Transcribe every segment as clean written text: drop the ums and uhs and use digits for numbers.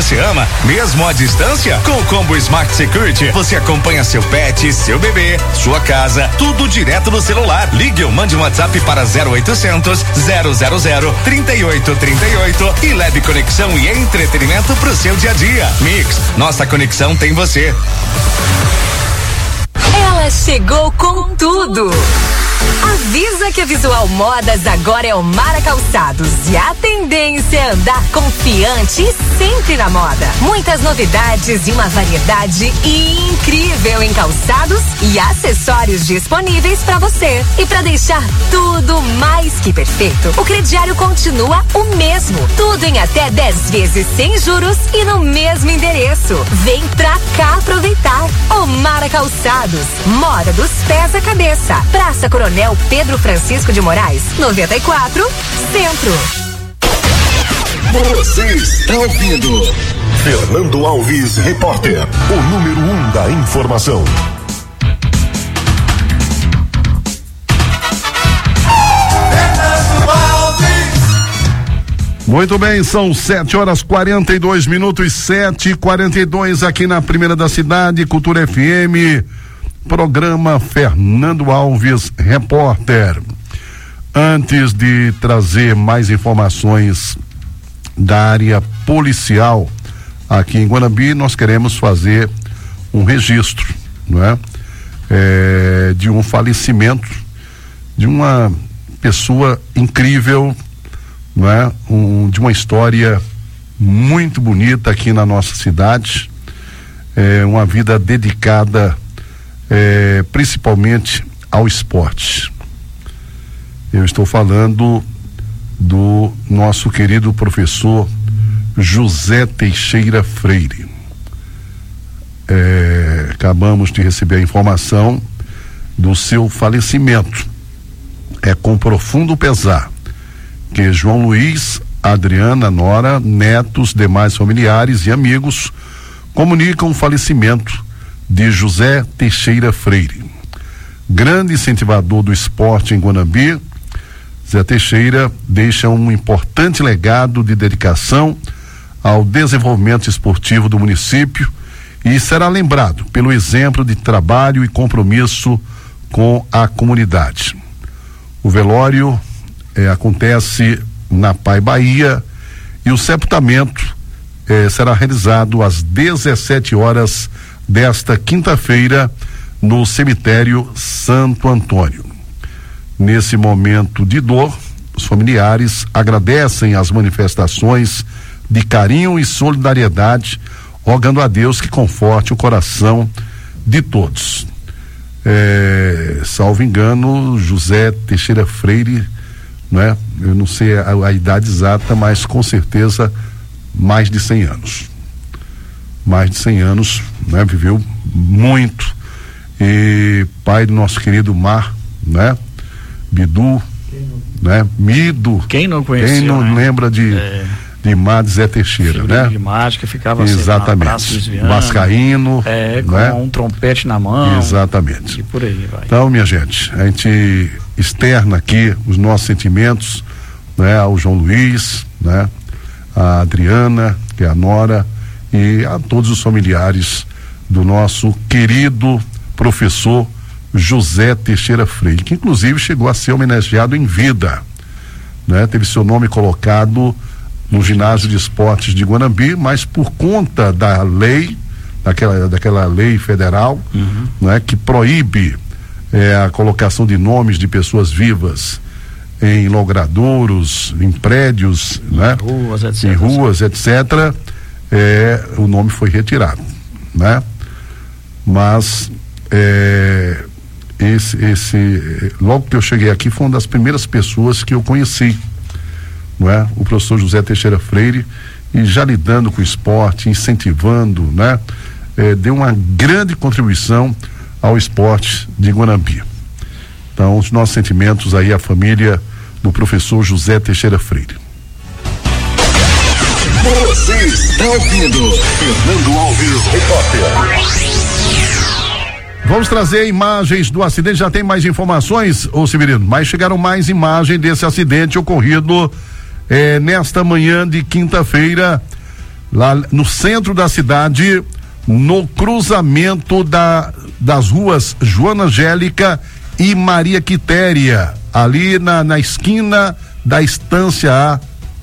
você ama, mesmo à distância? Com o combo Smart Security, você acompanha seu pet, seu bebê, sua casa, tudo direto no celular. Ligue ou mande um WhatsApp para 0800 000 3838 e leve conexão e entretenimento pro seu dia a dia. Mix, nossa conexão tem você. Ela chegou com tudo. Avisa que a Visual Modas agora é o Mara Calçados e a tendência é andar confiante e sempre na moda. Muitas novidades e uma variedade incrível em calçados e acessórios disponíveis para você. E para deixar tudo mais que perfeito, o crediário continua o mesmo. Tudo em até 10 vezes sem juros e no mesmo endereço. Vem pra cá aproveitar. O Mara Calçados, moda dos pés à cabeça. Praça Coronel Pedro Francisco de Moraes, 94, Centro. Você está ouvindo Fernando Alves, repórter, o número 1 da informação. Muito bem, são 7h42, 7h42 aqui na Primeira da Cidade, Cultura FM. Programa Fernando Alves, repórter. Antes de trazer mais informações da área policial aqui em Guanambi, nós queremos fazer um registro, não é? De um falecimento de uma pessoa incrível, não é? De uma história muito bonita aqui na nossa cidade, uma vida dedicada principalmente ao esporte. Eu estou falando do nosso querido professor José Teixeira Freire. Acabamos de receber a informação do seu falecimento. É com profundo pesar que João Luiz, Adriana, Nora, netos, demais familiares e amigos comunicam o falecimento de José Teixeira Freire. Grande incentivador do esporte em Guanambi, Zé Teixeira deixa um importante legado de dedicação ao desenvolvimento esportivo do município e será lembrado pelo exemplo de trabalho e compromisso com a comunidade. O velório acontece na Pai Bahia e o sepultamento será realizado às 17 horas desta quinta-feira no cemitério Santo Antônio. Nesse momento de dor, os familiares agradecem as manifestações de carinho e solidariedade, rogando a Deus que conforte o coração de todos. Salvo engano, José Teixeira Freire, né? Eu não sei a idade exata, mas com certeza mais de 100 anos. Mais de 100 anos, né? Viveu muito. E pai do nosso querido Mar, né? Bidu, né? Mido. Quem não conheceu, quem não né? lembra de Mar de Zé Teixeira, né? De mágica, ficava exatamente. Vascaíno, com né? um trompete na mão. Exatamente. E por aí vai. Então, minha gente, a gente externa aqui os nossos sentimentos, né? Ao João Luiz, né? A Adriana, que é a Nora, e a todos os familiares do nosso querido professor José Teixeira Freire, que inclusive chegou a ser homenageado em vida, né? Teve seu nome colocado no ginásio de esportes de Guanambi, mas por conta da lei, daquela lei federal, né? Que proíbe a colocação de nomes de pessoas vivas em logradouros, em prédios, né? Ruas, etc. Em ruas, etc. O nome foi retirado, né? Mas logo que eu cheguei aqui, foi uma das primeiras pessoas que eu conheci, não é? O professor José Teixeira Freire, e já lidando com o esporte, incentivando, né? Deu uma grande contribuição ao esporte de Guanambi. Então, os nossos sentimentos aí à família do professor José Teixeira Freire. Você está ouvindo Fernando Alves, repórter. Vamos trazer imagens do acidente. Já tem mais informações, ô Severino? Mas chegaram mais imagens desse acidente ocorrido nesta manhã de quinta-feira lá no centro da cidade, no cruzamento das ruas Joana Angélica e Maria Quitéria, ali na esquina da Estância A,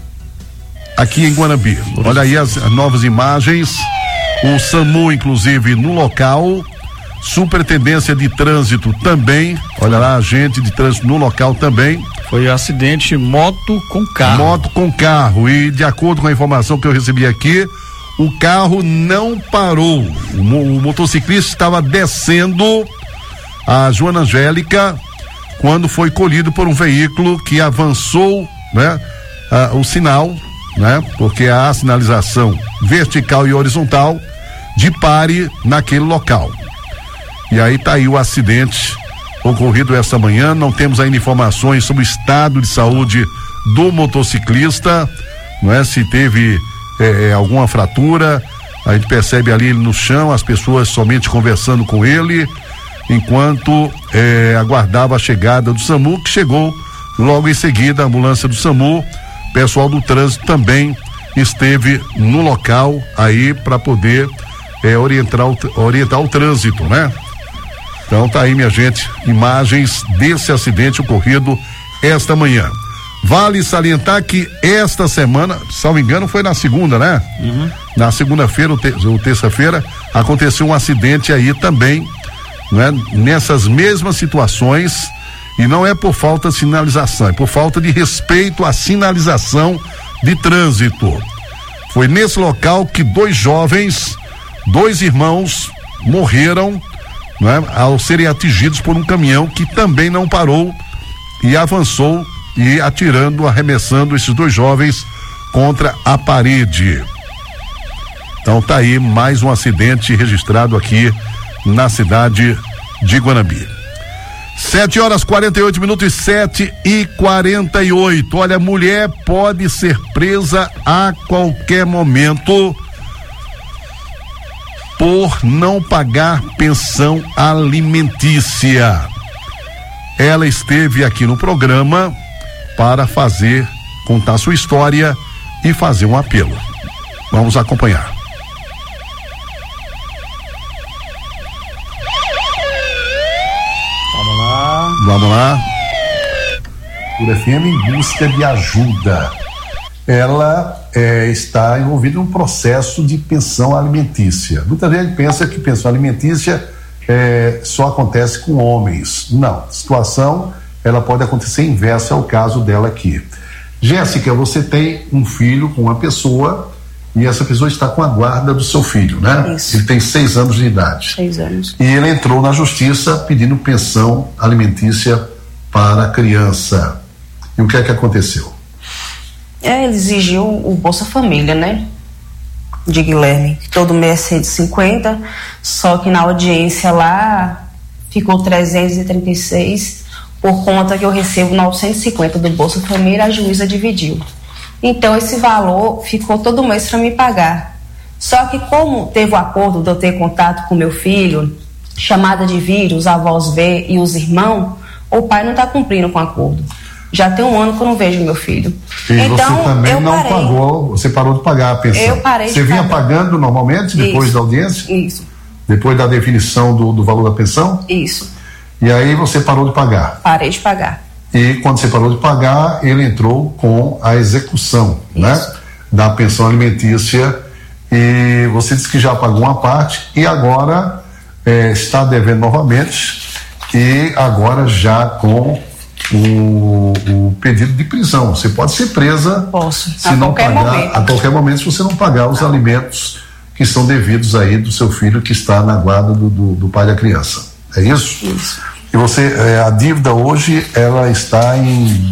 aqui em Guanambi. Olha aí as novas imagens, o SAMU inclusive no local, Superintendência de Trânsito também, olha lá, agente de trânsito no local também. Foi acidente moto com carro. Moto com carro, e de acordo com a informação que eu recebi aqui, o carro não parou. O motociclista estava descendo a Joana Angélica quando foi colhido por um veículo que avançou, né, o sinal, né, porque há a sinalização vertical e horizontal de pare naquele local. E aí tá aí o acidente ocorrido esta manhã. Não temos ainda informações sobre o estado de saúde do motociclista, não é? Se teve alguma fratura. A gente percebe ali no chão as pessoas somente conversando com ele, enquanto aguardava a chegada do SAMU, que chegou logo em seguida. A ambulância do SAMU, pessoal do trânsito também esteve no local aí para poder orientar o trânsito, né? Então tá aí, minha gente, imagens desse acidente ocorrido esta manhã. Vale salientar que esta semana, salvo engano, foi na segunda, né? Uhum. Na segunda-feira ou terça-feira, aconteceu um acidente aí também, né? Nessas mesmas situações, e não é por falta de sinalização, é por falta de respeito à sinalização de trânsito. Foi nesse local que dois irmãos morreram, né, ao serem atingidos por um caminhão que também não parou e avançou e arremessando esses dois jovens contra a parede. Então tá aí mais um acidente registrado aqui na cidade de Guanambi. 7h48, 7h48. Olha, mulher pode ser presa a qualquer momento por não pagar pensão alimentícia. Ela esteve aqui no programa para contar sua história e fazer um apelo. Vamos acompanhar. Vamos lá. Por FM em busca de ajuda. Ela está envolvida em um processo de pensão alimentícia. Muita gente pensa que pensão alimentícia só acontece com homens. Não, a situação ela pode acontecer inversa, é o caso dela aqui. Jéssica, você tem um filho com uma pessoa e essa pessoa está com a guarda do seu filho, né? Isso. Ele tem 6 anos de idade. 6 anos. E ele entrou na justiça pedindo pensão alimentícia para a criança. E o que é que aconteceu? Ele exigiu o Bolsa Família, né? De Guilherme. Todo mês 150, só que na audiência lá ficou 336, por conta que eu recebo 950 do Bolsa Família, a juíza dividiu. Então esse valor ficou todo mês para me pagar. Só que como teve o acordo de eu ter contato com meu filho, chamada de vídeo, os avós ver e os irmãos, o pai não está cumprindo com o acordo. Já tem 1 ano que eu não vejo meu filho. E então, você também não pagou, você parou de pagar a pensão. Eu parei de pagar. Você vinha pagando normalmente depois da audiência? Isso. Depois da definição do valor da pensão? Isso. E aí você parou de pagar? Parei de pagar. E quando você parou de pagar, ele entrou com a execução, né, da pensão alimentícia, e você disse que já pagou uma parte e agora está devendo novamente, e agora já com o pedido de prisão. Você pode ser presa. Posso, se não pagar, a qualquer momento, se você não pagar os alimentos que são devidos aí do seu filho que está na guarda do pai da criança. É isso? Isso. E você, a dívida hoje, ela está em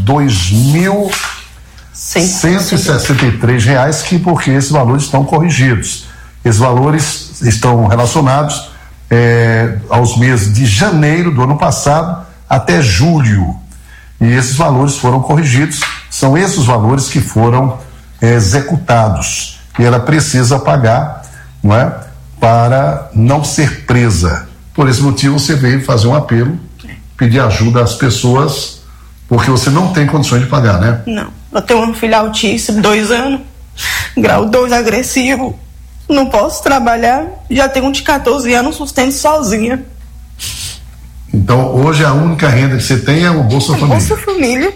R$2.163, porque esses valores estão corrigidos. Esses valores estão relacionados aos meses de janeiro do ano passado até julho. E esses valores foram corrigidos, são esses valores que foram executados. E ela precisa pagar, não é, para não ser presa. Por esse motivo, você veio fazer um apelo, pedir ajuda às pessoas, porque você não tem condições de pagar, né? Não. Eu tenho um filho autista de 2 anos, grau 2 agressivo. Não posso trabalhar, já tenho um de 14 anos, sustento sozinha. Então, hoje a única renda que você tem é o Bolsa Família. Bolsa Família.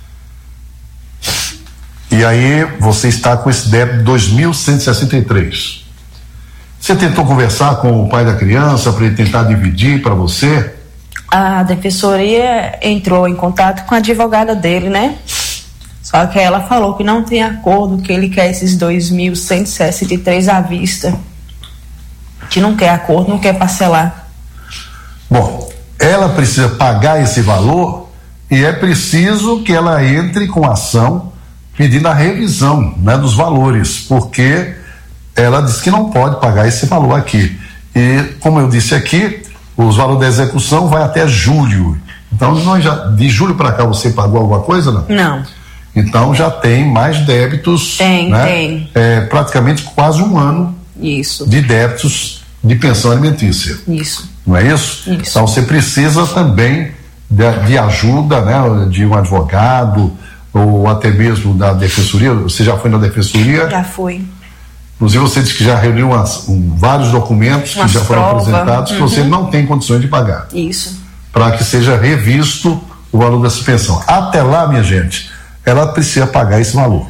E aí, você está com esse débito de 2.163. Você tentou conversar com o pai da criança para ele tentar dividir para você? A defensoria entrou em contato com a advogada dele, né? Só que ela falou que não tem acordo, que ele quer esses 2.163 à vista. Que não quer acordo, não quer parcelar. Bom, ela precisa pagar esse valor e é preciso que ela entre com ação pedindo a revisão, né, dos valores, porque ela disse que não pode pagar esse valor aqui. E, como eu disse aqui, os valores da execução vai até julho. Então, de julho para cá você pagou alguma coisa, não? Não. Então já tem mais débitos. Tem. Praticamente quase um ano. Isso. De débitos de pensão alimentícia. Isso. Não é isso? Isso. Então você precisa também de ajuda, né, de um advogado ou até mesmo da defensoria. Você já foi na defensoria? Já fui. Inclusive você disse que já reuniu vários documentos que já foram apresentados que você não tem condições de pagar. Isso. Para que seja revisto o valor dessa pensão. Até lá, minha gente, ela precisa pagar esse valor,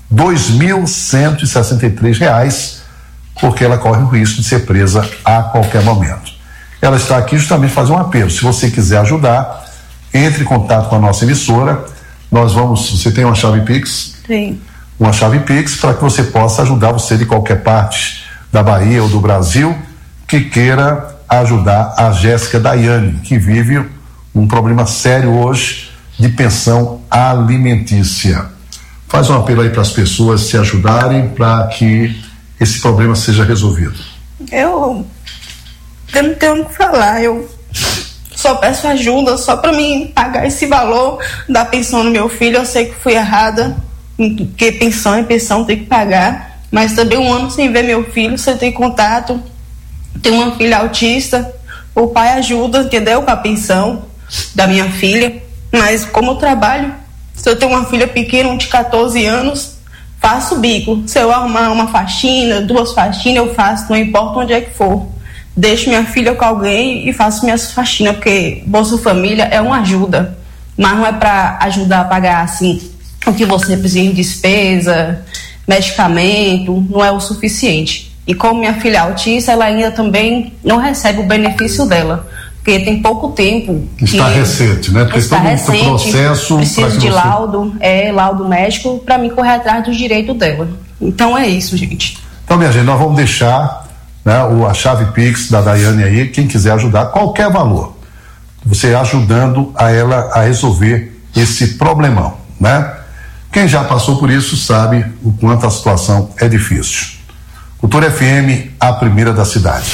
R$2.163, porque ela corre o risco de ser presa a qualquer momento. Ela está aqui justamente fazer um apelo. Se você quiser ajudar, entre em contato com a nossa emissora. Você tem uma chave Pix? Sim. Uma chave Pix para que você possa ajudar você de qualquer parte da Bahia ou do Brasil que queira ajudar a Jéssica Daiane, que vive um problema sério hoje de pensão alimentícia. Faz um apelo aí para as pessoas se ajudarem para que esse problema seja resolvido. Eu não tenho o que falar, eu só peço ajuda, só para mim pagar esse valor da pensão do meu filho. Eu sei que fui errada, porque pensão é pensão, tem que pagar, mas também um ano sem ver meu filho, sem ter contato. Tenho uma filha autista, o pai ajuda, entendeu, com a pensão da minha filha, mas como eu trabalho, se eu tenho uma filha pequena, de 14 anos, faço bico. Se eu arrumar uma faxina, 2 faxinas, eu faço, não importa onde é que for. Deixo minha filha com alguém e faço minhas faxinas, porque Bolsa Família é uma ajuda, mas não é para ajudar a pagar assim o que você precisa em despesa, medicamento, não é o suficiente. E como minha filha é autista, ela ainda também não recebe o benefício dela, porque tem pouco tempo. Está recente, né? Porque está recente, processo. Preciso de laudo médico para mim correr atrás do direito dela. Então é isso, gente. Então, minha gente, nós vamos deixar, né, a chave Pix da Daiane aí, quem quiser ajudar, qualquer valor, você ajudando a ela a resolver esse problemão, né? Quem já passou por isso sabe o quanto a situação é difícil. Cultura FM, a primeira da cidade.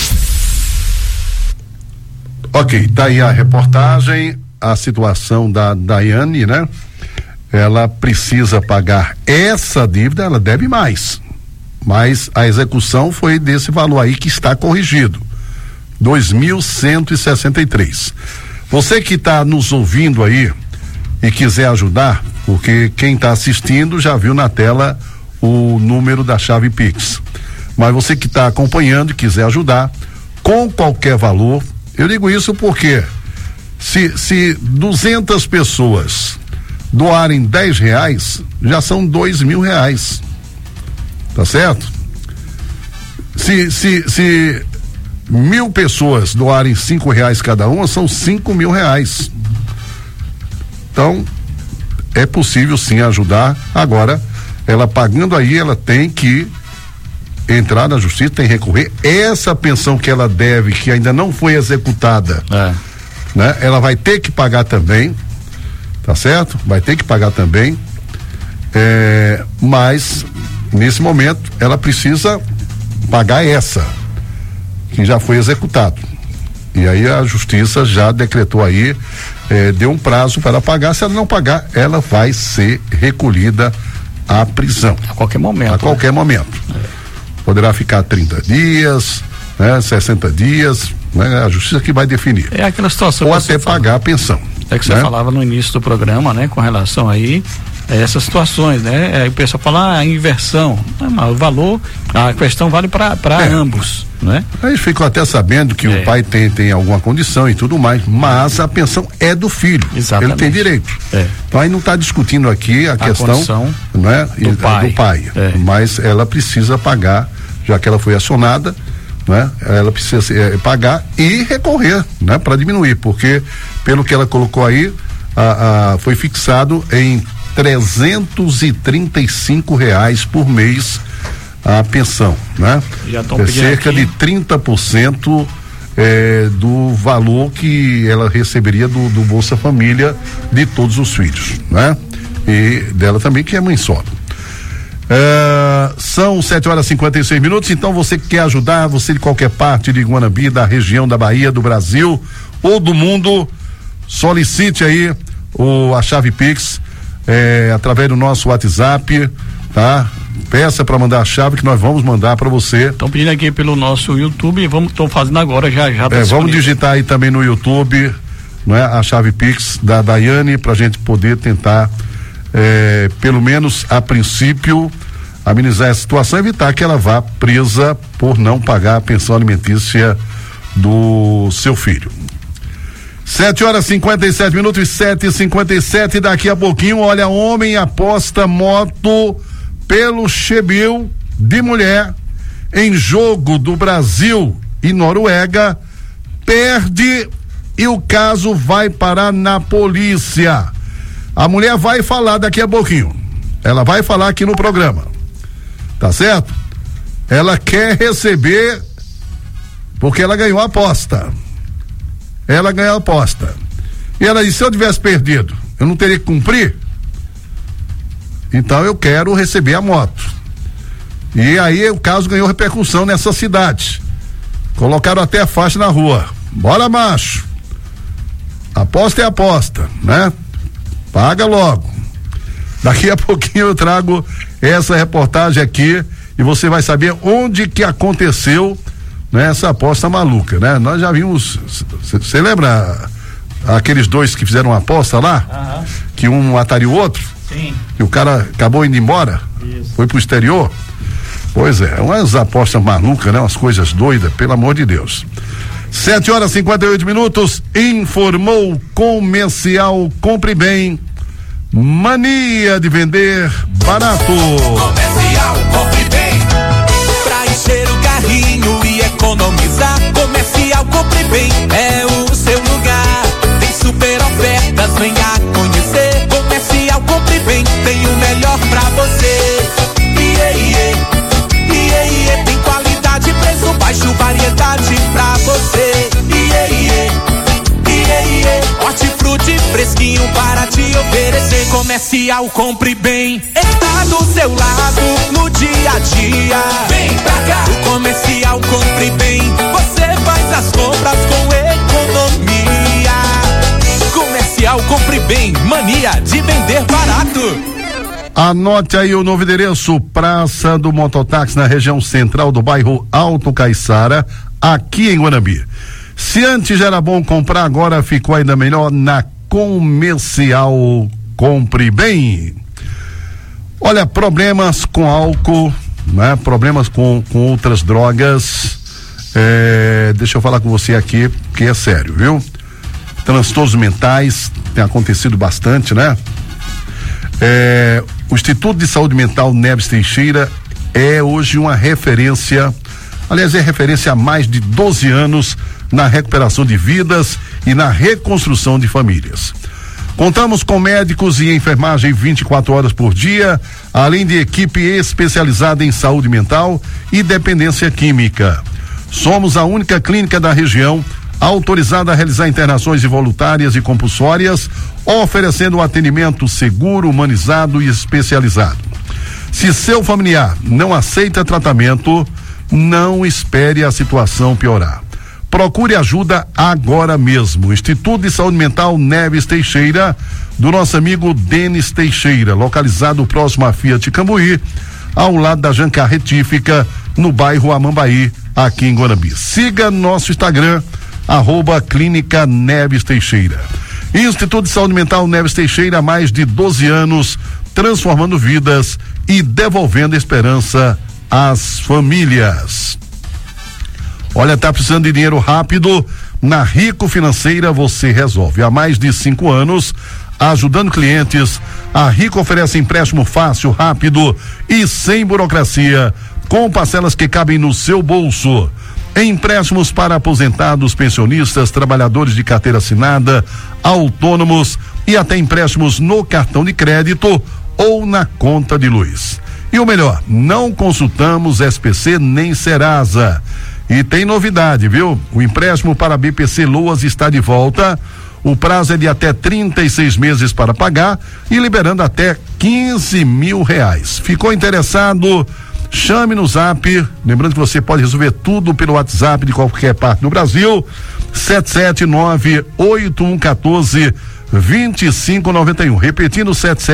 Ok, tá aí a reportagem, a situação da Daiane, né? Ela precisa pagar essa dívida, ela deve mais, mas a execução foi desse valor aí que está corrigido, 2.163. Você que está nos ouvindo aí e quiser ajudar, porque quem está assistindo já viu na tela o número da chave Pix, mas você que está acompanhando e quiser ajudar com qualquer valor, eu digo isso porque se 200 pessoas doarem R$10, já são R$2.000, tá certo? Se 1.000 pessoas doarem R$5 cada uma, são R$5.000. Então é possível sim ajudar. Agora, ela pagando aí, ela tem que entrar na justiça, tem que recorrer. Essa pensão que ela deve, que ainda não foi executada, né? Ela vai ter que pagar também, tá certo? Vai ter que pagar também, mas nesse momento ela precisa pagar essa que já foi executado. E aí a justiça já decretou aí, deu um prazo para ela pagar. Se ela não pagar, ela vai ser recolhida à prisão. A qualquer momento. A qualquer momento. Poderá ficar 30 dias, né, 60 dias, né, a justiça que vai definir. É aquela situação. Ou até pagar a pensão. É que você falava no início do programa, né, com relação aí essas situações, né? Aí o pessoal fala, a inversão, mas o valor, a questão vale para ambos, né? Aí ficam até sabendo que o pai tem alguma condição e tudo mais, mas a pensão é do filho. Exatamente. Ele tem direito. Então aí não está discutindo aqui a questão, né, do pai. Mas ela precisa pagar, já que ela foi acionada, né? Ela precisa pagar e recorrer, né? Para diminuir, porque pelo que ela colocou aí, foi fixado em R$335 por mês a pensão, né? Já estão pedindo cerca aqui de 30% do valor que ela receberia do Bolsa Família de todos os filhos, né? E dela também, que é mãe solo. São 7h56, então você que quer ajudar, você de qualquer parte de Guanambi, da região da Bahia, do Brasil ou do mundo, solicite aí a chave Pix através do nosso WhatsApp, tá? Peça para mandar a chave que nós vamos mandar para você. Estão pedindo aqui pelo nosso YouTube, estão fazendo agora já. Vamos digitar aí também no YouTube, né, a chave Pix da Daiane, pra gente poder tentar, pelo menos a princípio, amenizar essa situação, evitar que ela vá presa por não pagar a pensão alimentícia do seu filho. 7h57 e 7h57, daqui a pouquinho, olha, homem aposta moto pelo Chebil de mulher em jogo do Brasil e Noruega, perde e o caso vai parar na polícia. A mulher vai falar daqui a pouquinho, ela vai falar aqui no programa, tá certo? Ela quer receber porque ela ganhou a aposta. Ela ganhou a aposta. E ela disse, se eu tivesse perdido, eu não teria que cumprir? Então eu quero receber a moto. E aí o caso ganhou repercussão nessa cidade. Colocaram até a faixa na rua. Bora, macho. Aposta é aposta, né? Paga logo. Daqui a pouquinho eu trago essa reportagem aqui e você vai saber onde que aconteceu, né, essa aposta maluca, né? Nós já vimos, você lembra aqueles dois que fizeram uma aposta lá? Que um mataria o outro? Sim. E o cara acabou indo embora? Isso. Foi pro exterior? Pois é, umas apostas malucas, né? Umas coisas doidas, pelo amor de Deus. 7h58, informou Comercial Compre Bem, mania de vender barato. Comercial Compre Bem, pra encher o carrinho e economizar. Comercial Compre Bem é o seu lugar. Tem super ofertas, venha conhecer. Comercial Compre Bem tem o melhor pra você. Tem qualidade, preço baixo, variedade pra você. Hortifruti fresquinho para te oferecer. Comercial Compre Bem está do seu lado no dia a dia. Vem pra cá, o Comercial Compre Bem, você faz as compras com economia. Comercial Compre Bem, mania de vender barato. Anote aí o novo endereço, Praça do Mototáxi, na região central do bairro Alto Caiçara, aqui em Guanambi. Se antes já era bom comprar, agora ficou ainda melhor na Comercial Compre Bem. Olha, problemas com álcool, né? Problemas com outras drogas, deixa eu falar com você aqui, que é sério, viu? Transtornos mentais, tem acontecido bastante, né? O Instituto de Saúde Mental Neves Teixeira é hoje uma referência, aliás, é referência há mais de 12 anos na recuperação de vidas e na reconstrução de famílias. Contamos com médicos e enfermagem 24 horas por dia, além de equipe especializada em saúde mental e dependência química. Somos a única clínica da região autorizada a realizar internações involuntárias e compulsórias, oferecendo um atendimento seguro, humanizado e especializado. Se seu familiar não aceita tratamento, não espere a situação piorar. Procure ajuda agora mesmo. Instituto de Saúde Mental Neves Teixeira, do nosso amigo Denis Teixeira, localizado próximo à Fiat Cambuí, ao lado da Jancar Retífica, no bairro Amambaí, aqui em Guanambi. Siga nosso Instagram, @Clínica Neves Teixeira. Instituto de Saúde Mental Neves Teixeira, há mais de 12 anos, transformando vidas e devolvendo esperança às famílias. Olha, tá precisando de dinheiro rápido? Na Rico Financeira você resolve. Há mais de 5 anos, ajudando clientes, a Rico oferece empréstimo fácil, rápido e sem burocracia, com parcelas que cabem no seu bolso. Empréstimos para aposentados, pensionistas, trabalhadores de carteira assinada, autônomos e até empréstimos no cartão de crédito ou na conta de luz. E o melhor, não consultamos SPC nem Serasa. E tem novidade, viu? O empréstimo para BPC Loas está de volta. O prazo é de até 36 meses para pagar e liberando até R$15 mil. Ficou interessado? Chame no Zap. Lembrando que você pode resolver tudo pelo WhatsApp de qualquer parte do Brasil. 779-8114-2591. Repetindo,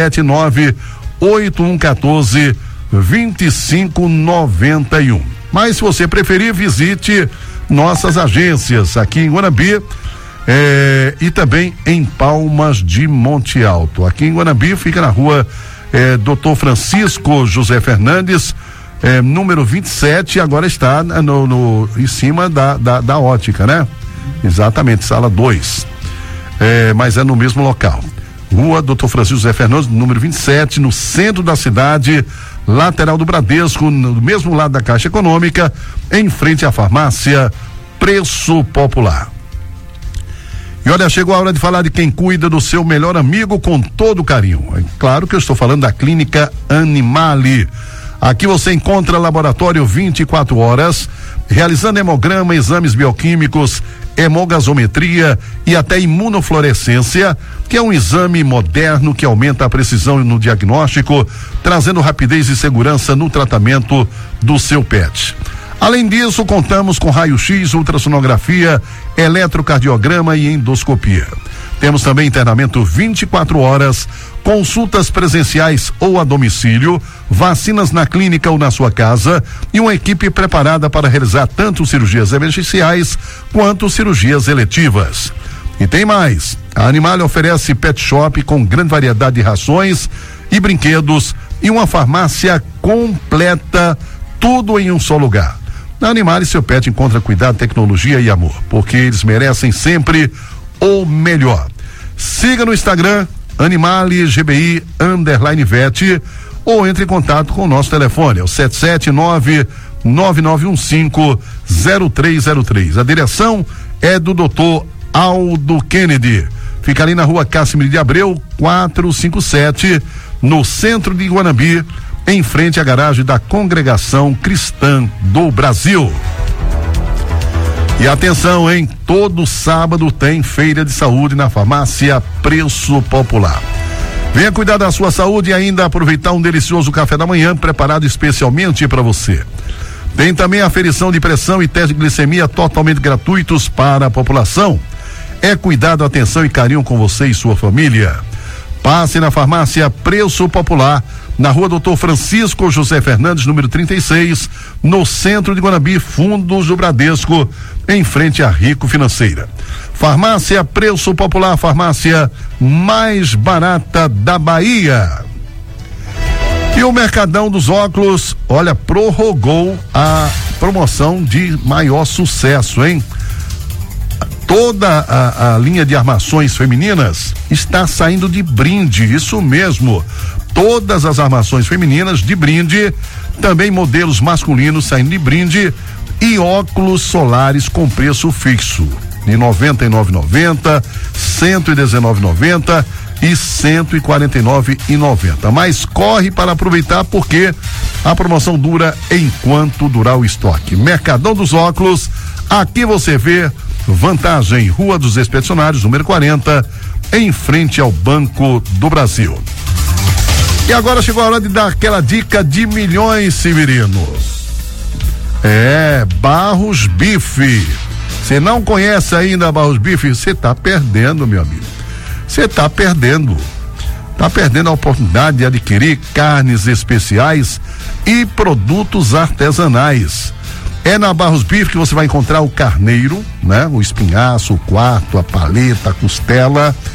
779-8114-2591. Mas se você preferir, visite nossas agências aqui em Guanambi e também em Palmas de Monte Alto. Aqui em Guanambi fica na rua Dr. Francisco José Fernandes, número 27, agora está em cima da ótica, né? Exatamente, sala 2. Mas é no mesmo local. Rua Dr. Francisco José Fernandes, número 27, no centro da cidade, lateral do Bradesco, no mesmo lado da Caixa Econômica, em frente à farmácia Preço Popular. E olha, chegou a hora de falar de quem cuida do seu melhor amigo com todo carinho. É claro que eu estou falando da Clínica Animale. Aqui você encontra laboratório 24 horas, realizando hemograma, exames bioquímicos, hemogasometria e até imunofluorescência, que é um exame moderno que aumenta a precisão no diagnóstico, trazendo rapidez e segurança no tratamento do seu pet. Além disso, contamos com raio-x, ultrassonografia, eletrocardiograma e endoscopia. Temos também internamento 24 horas, consultas presenciais ou a domicílio, vacinas na clínica ou na sua casa e uma equipe preparada para realizar tanto cirurgias emergenciais quanto cirurgias eletivas. E tem mais, a Animale oferece pet shop com grande variedade de rações e brinquedos e uma farmácia completa, tudo em um só lugar. Na Animale, seu pet encontra cuidado, tecnologia e amor, porque eles merecem sempre o melhor. Siga no Instagram Animale GBI _vet ou entre em contato com o nosso telefone, é o 779-9915-0303. A direção é do Dr. Aldo Kennedy. Fica ali na rua Cássio de Abreu 457, no centro de Guanambi, em frente à garagem da Congregação Cristã do Brasil. E atenção, hein? Todo sábado tem feira de saúde na farmácia Preço Popular. Venha cuidar da sua saúde e ainda aproveitar um delicioso café da manhã preparado especialmente para você. Tem também aferição de pressão e teste de glicemia totalmente gratuitos para a população. É cuidado, atenção e carinho com você e sua família. Passe na farmácia Preço Popular, na rua Dr. Francisco José Fernandes, número 36, no centro de Guanambi, fundos do Bradesco, em frente à Rico Financeira. Farmácia Preço Popular, farmácia mais barata da Bahia. E o Mercadão dos Óculos, olha, prorrogou a promoção de maior sucesso, hein? Toda a linha de armações femininas está saindo de brinde, isso mesmo. Todas as armações femininas de brinde, também modelos masculinos saindo de brinde e óculos solares com preço fixo de R$ 99,90, R$ 119,90 e R$ 149,90. Mas corre para aproveitar porque a promoção dura enquanto durar o estoque. Mercadão dos Óculos, aqui você vê vantagem, Rua dos Expedicionários, número 40, em frente ao Banco do Brasil. E agora chegou a hora de dar aquela dica de milhões, Severino. Barros Bife. Você não conhece ainda Barros Bife? Você tá perdendo, meu amigo. Você tá perdendo. Tá perdendo a oportunidade de adquirir carnes especiais e produtos artesanais. É na Barros Bife que você vai encontrar o carneiro, né? O espinhaço, o quarto, a paleta, a costela.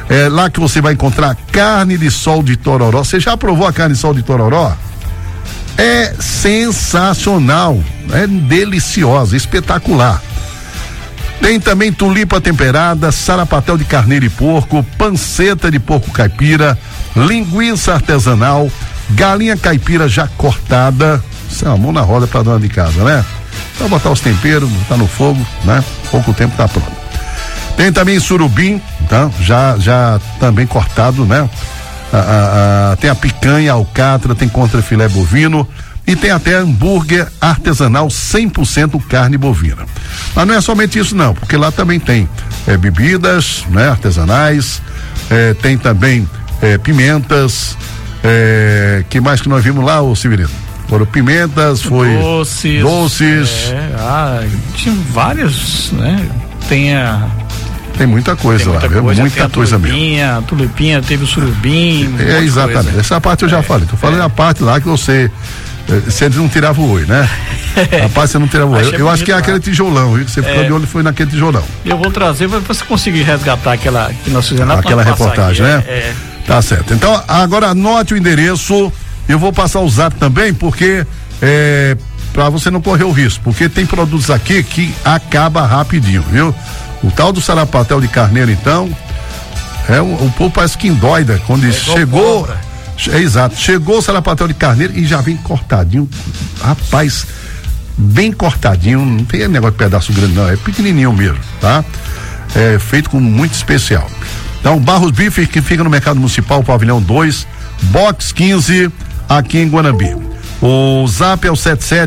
É lá que você vai encontrar carne de sol de Tororó. Você já provou a carne de sol de Tororó? É sensacional, é deliciosa, espetacular. Tem também tulipa temperada, sarapatel de carneiro e porco, panceta de porco caipira, linguiça artesanal, galinha caipira já cortada. Isso é uma mão na roda para dona de casa, né? Só botar os temperos, botar no fogo, né? Pouco tempo tá pronto. Tem também surubim, tá? Já também cortado, né? Tem a picanha, alcatra, tem contrafilé bovino e tem até hambúrguer artesanal 100% carne bovina. Mas não é somente isso não, porque lá também tem bebidas, né? Artesanais, tem também pimentas, que mais que nós vimos lá, ô Severino? Foram pimentas, foi doces. Tinha vários, né? Tem muita coisa lá, muita coisa mesmo. Tulipinha, teve o surubim. Exatamente, coisa. Essa parte eu já falei. Tô falando a parte lá que você não tirava o oi, né? A parte você não tirava o oi. Eu acho que é aquele tijolão, viu? Que você ficou de olho, foi naquele tijolão. Eu vou trazer para você conseguir resgatar aquela que nós fizemos aquela reportagem, aqui, né? Tá certo. Então, agora anote o endereço. Eu vou passar o zap também, porque para você não correr o risco, porque tem produtos aqui que acaba rapidinho, viu? O tal do sarapatel de carneiro, então, o povo parece que endoida quando chegou. Exato, chegou o sarapatel de carneiro e já vem cortadinho. Rapaz, bem cortadinho, não tem negócio de pedaço grande, não, é pequenininho mesmo, tá? É feito com muito especial. Então, Barros Bife, que fica no Mercado Municipal, Pavilhão 2, Box 15, aqui em Guanambi. O zap é o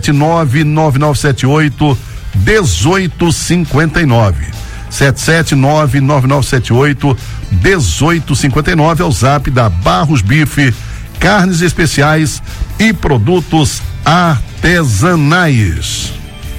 779-9978-1859. 779-9978-1859 é o zap da Barros Bife, carnes especiais e produtos artesanais.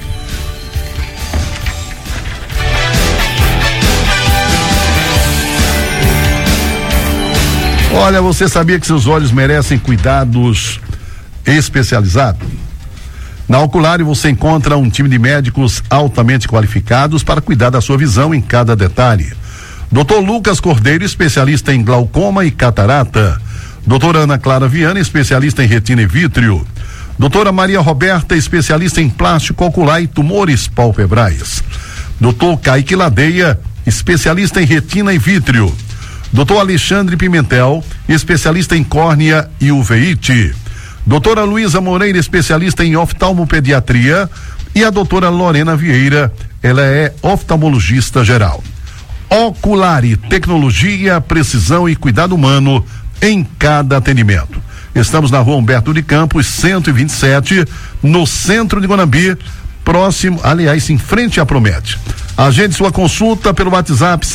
Olha, você sabia que seus olhos merecem cuidados especializados? Na Oculário você encontra um time de médicos altamente qualificados para cuidar da sua visão em cada detalhe. Dr. Lucas Cordeiro, especialista em glaucoma e catarata. Doutora Ana Clara Viana, especialista em retina e vítreo. Doutora Maria Roberta, especialista em plástico ocular e tumores palpebrais. Doutor Kaique Ladeia, especialista em retina e vítreo. Doutor Alexandre Pimentel, especialista em córnea e uveíte. Doutora Luísa Moreira, especialista em oftalmopediatria, e a doutora Lorena Vieira, ela é oftalmologista geral. Oculari, tecnologia, precisão e cuidado humano em cada atendimento. Estamos na Rua Humberto de Campos, 127, no centro de Guanambi, próximo, aliás, em frente à Promete. Agende sua consulta pelo WhatsApp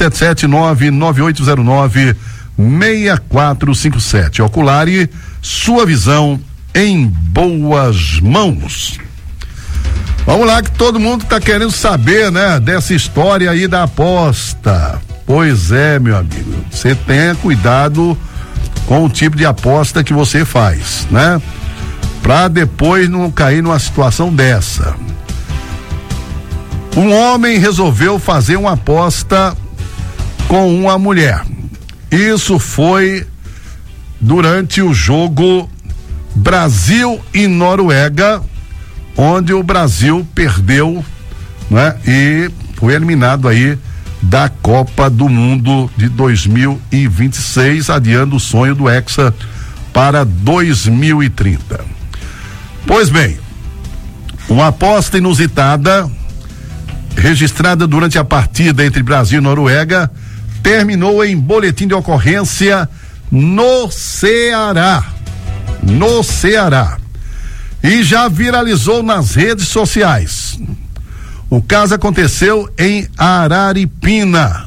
779-9809-6457. Oculari, sua visão em boas mãos. Vamos lá, que todo mundo tá querendo saber, né, dessa história aí da aposta. Pois é, meu amigo, você tenha cuidado com o tipo de aposta que você faz, né? Pra depois não cair numa situação dessa. Um homem resolveu fazer uma aposta com uma mulher. Isso foi durante o jogo Brasil e Noruega, onde o Brasil perdeu, né? E foi eliminado aí da Copa do Mundo de 2026, adiando o sonho do Hexa para 2030. Pois bem, uma aposta inusitada registrada durante a partida entre Brasil e Noruega terminou em boletim de ocorrência no Ceará. E já viralizou nas redes sociais. O caso aconteceu em Araripina.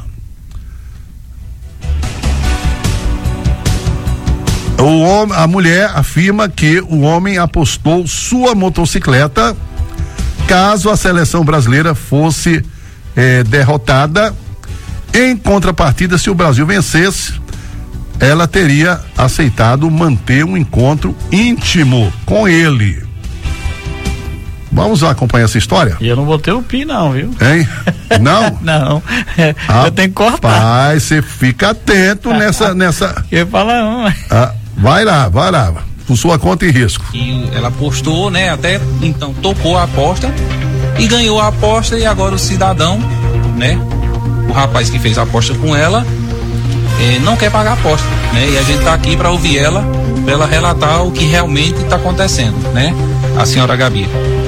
A mulher afirma que o homem apostou sua motocicleta caso a seleção brasileira fosse derrotada. Em contrapartida, se o Brasil vencesse, ela teria aceitado manter um encontro íntimo com ele. Vamos acompanhar essa história? E eu não botei o pi não, viu? Hein? Não? Não. Eu tenho que cortar. Pai, você fica atento nessa. Que fala não. Vai lá. Por sua conta e risco. E ela apostou, né? Até então tocou a aposta e ganhou a aposta, e agora o cidadão, né? O rapaz que fez a aposta com ela não quer pagar a aposta, né? E a gente tá aqui para ouvir ela, pra ela relatar o que realmente tá acontecendo, né? A senhora Gabi.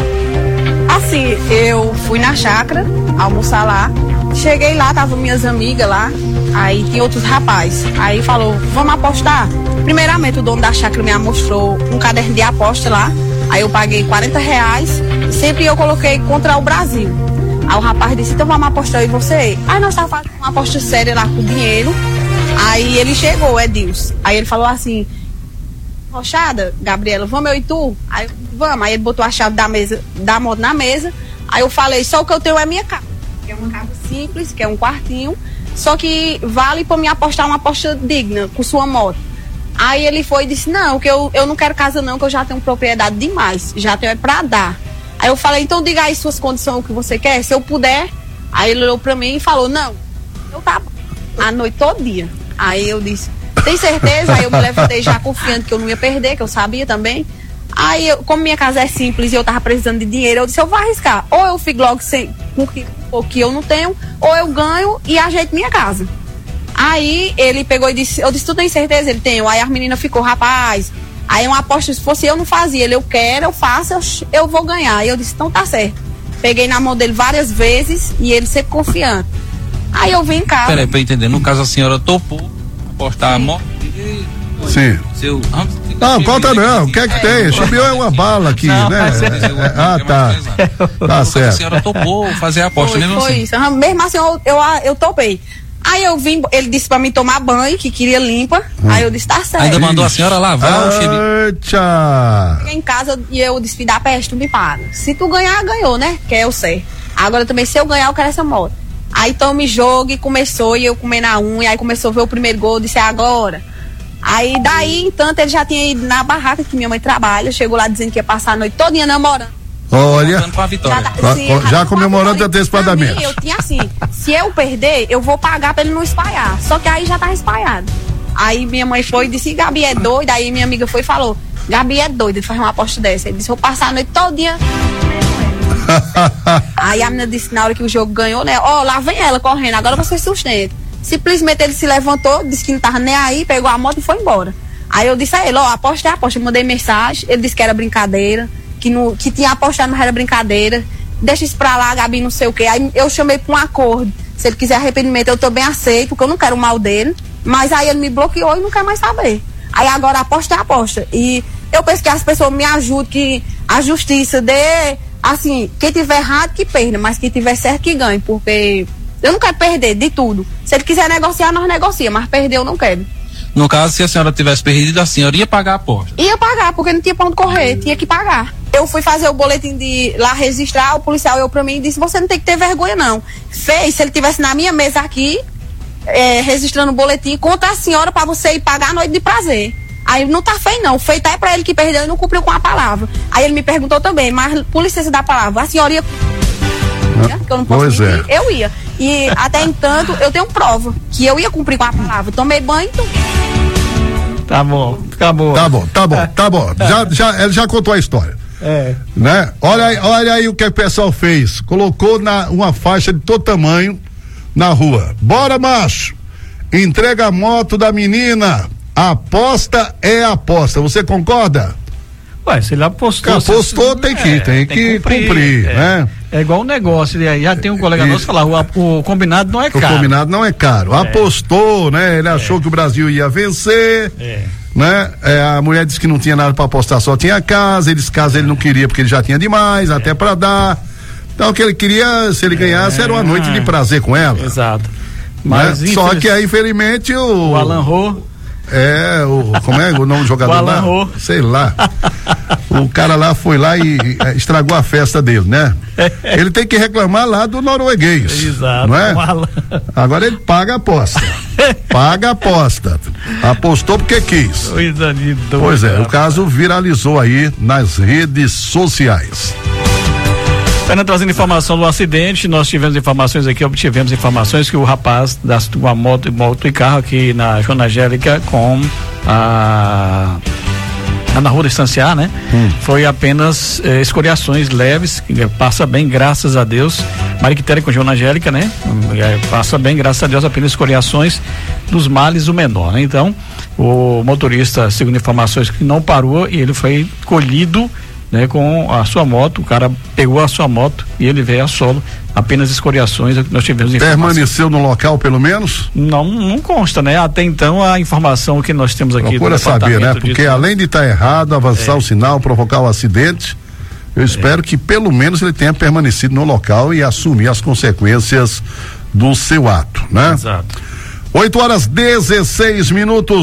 Assim, eu fui na chácara almoçar lá, cheguei lá, tava minhas amigas lá, aí tinha outros rapazes, aí falou, vamos apostar? Primeiramente o dono da chácara me mostrou um caderno de aposta lá, aí eu paguei R$40, sempre eu coloquei contra o Brasil. Aí o rapaz disse, então vamos apostar eu e você? Aí nós tava fazendo uma aposta séria lá com dinheiro, aí ele chegou, Edilson, aí ele falou assim, Rochada, Gabriela, vamos eu e tu? Aí vamos, aí ele botou a chave da moto na mesa, aí eu falei, só o que eu tenho é minha casa, que é uma casa simples, que é um quartinho, só que vale pra me apostar uma aposta digna com sua moto. Aí ele foi e disse, não, que eu não quero casa não, que eu já tenho propriedade demais, já tenho é pra dar. Aí eu falei, então diga aí suas condições, o que você quer, se eu puder. Aí ele olhou pra mim e falou, não, eu tava a noite todo dia. Aí eu disse, tem certeza? Aí eu me levantei já confiante que eu não ia perder, que eu sabia também. Aí, como minha casa é simples e eu tava precisando de dinheiro, eu disse, eu vou arriscar. Ou eu fico logo sem o que eu não tenho, ou eu ganho e ajeito minha casa. Aí ele pegou e disse, eu disse, tu tem certeza? Ele tem. Aí a menina ficou, rapaz, aí uma aposta, se fosse eu não fazia. Ele, eu quero, eu faço, eu vou ganhar. Aí eu disse, então tá certo. Peguei na mão dele várias vezes e ele sempre confiante. Aí eu vim em casa. Peraí, pra eu entender, no caso a senhora topou apostar a moto? Sim. Não, conta não, o que é que tem? Chibiu é uma bala aqui, não, né? Tá. Tá certo. A senhora topou fazer a aposta, né? Foi isso. Mesmo assim, eu topei. Aí eu vim, ele disse pra mim tomar banho, que queria limpa. Aí eu disse, tá certo. Ainda mandou a senhora lavar o Chibiu. Cheguei em casa e eu disse, me dá peste, tu me paga. Se tu ganhar, ganhou, né? Que é eu sei. Agora também, se eu ganhar, eu quero essa moto. Aí então me jogo e começou, e eu comer na unha, aí começou a ver o primeiro gol, disse, é agora. Aí daí, entanto, ele já tinha ido na barraca que minha mãe trabalha, chegou lá dizendo que ia passar a noite todinha namorando. Olha, já comemorando antecipadamente. Eu tinha assim, se eu perder, eu vou pagar pra ele não espalhar. Só que aí já tá espalhado. Aí minha mãe foi e disse, Gabi é doida. Aí minha amiga foi e falou, Gabi é doida de fazer uma aposta dessa. Ele disse, vou passar a noite todinha. Aí a menina disse, na hora que o jogo ganhou, né? Ó, lá vem ela correndo, agora você sustenta. Simplesmente ele se levantou, disse que não tava nem aí, pegou a moto e foi embora. Aí eu disse a ele, ó, aposta é aposta. Eu mandei mensagem, ele disse que era brincadeira, que tinha apostado, mas era brincadeira. Deixa isso pra lá, Gabi, não sei o quê. Aí eu chamei pra um acordo. Se ele quiser arrependimento, eu também aceito, porque eu não quero o mal dele. Mas aí ele me bloqueou e não quer mais saber. Aí agora aposta é aposta. E eu penso que as pessoas me ajudem, que a justiça dê, assim, quem tiver errado que perda, mas quem tiver certo que ganhe, porque eu não quero perder de tudo. Se ele quiser negociar, nós negociamos, mas perder eu não quero. No caso, se a senhora tivesse perdido, a senhora ia pagar a aposta? Ia pagar, porque não tinha pra onde correr, tinha que pagar. Eu fui fazer o boletim de lá registrar, o policial olhou pra mim e disse, você não tem que ter vergonha não. Fez, se ele tivesse na minha mesa aqui, registrando o boletim, contra a senhora pra você ir pagar a noite de prazer. Aí não tá feio não, feito é pra ele que perdeu e não cumpriu com a palavra. Aí ele me perguntou também, mas por licença da palavra, a senhora ia... Que eu não posso mentir, eu ia. E até entanto, eu tenho prova que eu ia cumprir com a palavra. Tomei banho, então... Tá bom, acabou. Tá bom. Ele já contou a história. Né? Olha aí o que o pessoal fez. Colocou uma faixa de todo tamanho na rua. Bora, macho! Entrega a moto da menina. Aposta é aposta. Você concorda? Ué, se ele apostou. Tem que cumprir, né? É igual um negócio, já tem um colega nosso falar, o combinado não é caro. O combinado não é caro. Apostou, né? Ele achou que o Brasil ia vencer, né? A mulher disse que não tinha nada para apostar, só tinha casa, ele disse que casa ele não queria porque ele já tinha demais, até para dar. Então o que ele queria, se ele ganhasse, era uma noite de prazer com ela. Exato. Mas só que aí, infelizmente, o Alan Rô. Como é o nome do jogador lá? Sei lá. O cara lá foi lá e estragou a festa dele, né? Ele tem que reclamar lá do norueguês. Exato. Não é? Agora ele paga a aposta. Apostou porque quis. Coisa de doido. Pois é, o caso viralizou aí nas redes sociais. Fernando, trazendo informação do acidente, nós tivemos informações aqui, obtivemos informações que o rapaz com uma moto e carro aqui na Joana Angélica na rua da Estanciar, né? Foi apenas escoriações leves, passa bem, graças a Deus. Mariquitéria com Joana Angélica, né? Passa bem, graças a Deus, apenas escoriações dos males o menor, né? Então, o motorista, segundo informações, que não parou e ele foi colhido, né, com a sua moto. O cara pegou a sua moto e ele veio a solo, apenas escoriações. Nós tivemos informação. Permaneceu no local pelo menos? Não consta, né? Até então a informação que nós temos aqui. Procura saber, né? Porque além de estar errado, avançar o sinal, provocar o acidente, eu espero que pelo menos ele tenha permanecido no local e assumir as consequências do seu ato, né? Exato. 8h16,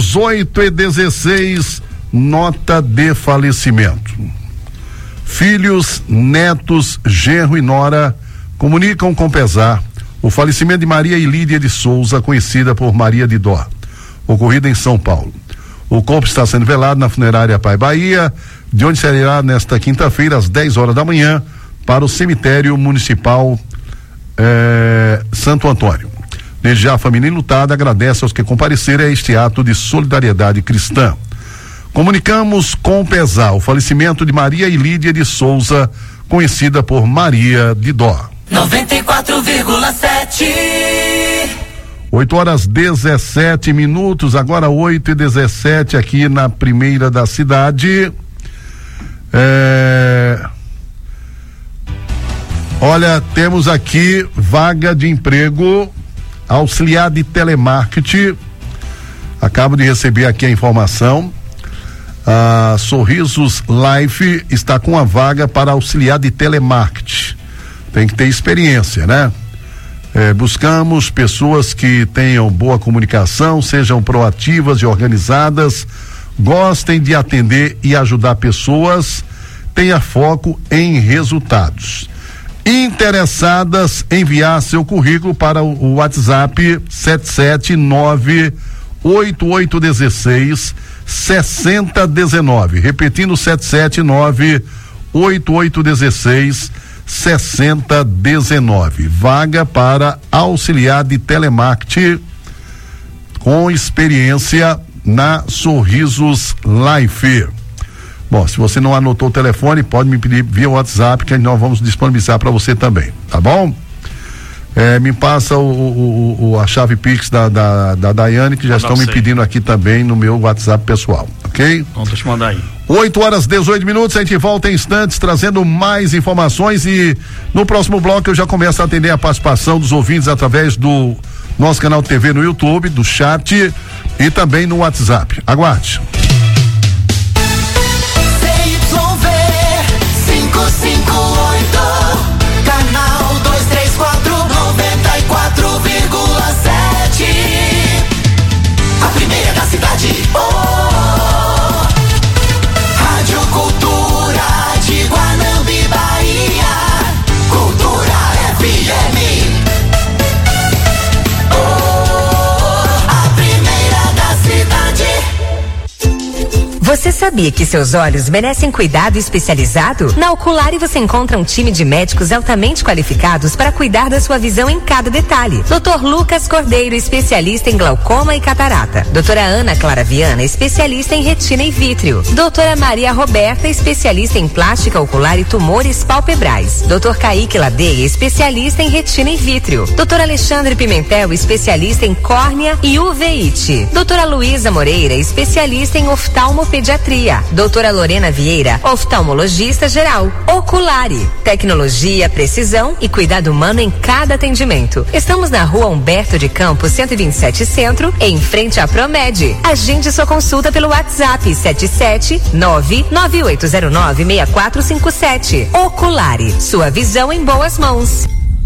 8h16, nota de falecimento. Filhos, netos, genro e nora comunicam com pesar o falecimento de Maria Ilídia de Souza, conhecida por Maria de Dó, ocorrida em São Paulo. O corpo está sendo velado na funerária Pai Bahia, de onde será nesta quinta-feira às 10 horas da manhã para o cemitério municipal Santo Antônio. Desde já a família enlutada agradece aos que compareceram a este ato de solidariedade cristã. Comunicamos com pesar o falecimento de Maria Ilídia de Souza, conhecida por Maria de Dó. 94,7. 8h17, agora 8h17 aqui na primeira da cidade. Olha, temos aqui vaga de emprego, auxiliar de telemarketing. Acabo de receber aqui a informação. A Sorrisos Life está com a vaga para auxiliar de telemarketing. Tem que ter experiência, né? Buscamos pessoas que tenham boa comunicação, sejam proativas e organizadas, gostem de atender e ajudar pessoas, tenha foco em resultados. Interessadas, enviar seu currículo para o WhatsApp 779-8816-6019. Repetindo, 779-8816-6019. Vaga para auxiliar de telemarketing com experiência na Sorrisos Life. Bom, se você não anotou o telefone, pode me pedir via WhatsApp, que nós vamos disponibilizar para você também, tá bom? Me passa a chave Pix da Daiane, que já estão me pedindo aqui também no meu WhatsApp pessoal, ok? Então, deixa eu mandar aí. 8h18, a gente volta em instantes trazendo mais informações e no próximo bloco eu já começo a atender a participação dos ouvintes através do nosso canal TV no YouTube, do chat e também no WhatsApp. Aguarde. CYV 558, canal 234, 94,7. A primeira da cidade. Rádio Cultura de Guanambi, Bahia. Cultura FM. A primeira da cidade. Você sabia que seus olhos merecem cuidado especializado? Na Oculari você encontra um time de médicos altamente qualificados para cuidar da sua visão em cada detalhe. Dr. Lucas Cordeiro, especialista em glaucoma e catarata. Doutora Ana Clara Viana, especialista em retina e vítreo. Doutora Maria Roberta, especialista em plástica ocular e tumores palpebrais. Dr. Kaique Ladeia, especialista em retina e vítreo. Dr. Alexandre Pimentel, especialista em córnea e uveíte. Doutora Luísa Moreira, especialista em oftalmopediatria. Doutora Lorena Vieira, oftalmologista geral. Oculari, tecnologia, precisão e cuidado humano em cada atendimento. Estamos na Rua Humberto de Campos, 127 Centro, em frente à Promed. Agende sua consulta pelo WhatsApp 779-9809-6457. Oculari, sua visão em boas mãos.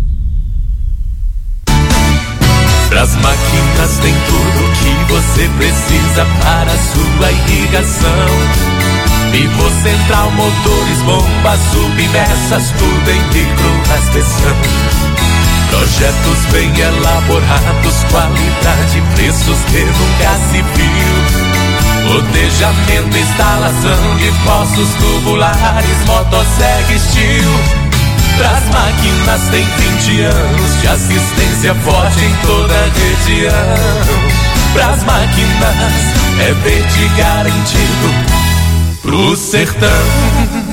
Pras máquinas tem tudo que você precisa para a sua irrigação. Pivô central, motores, bombas submersas, tudo em micro-raspeção. Projetos bem elaborados, qualidade, preços que nunca se viu. Rotejamento, instalação de poços tubulares, motosserra Steel. Pras máquinas tem 20 anos de assistência forte em toda a região. Pras máquinas é verde garantido pro sertão.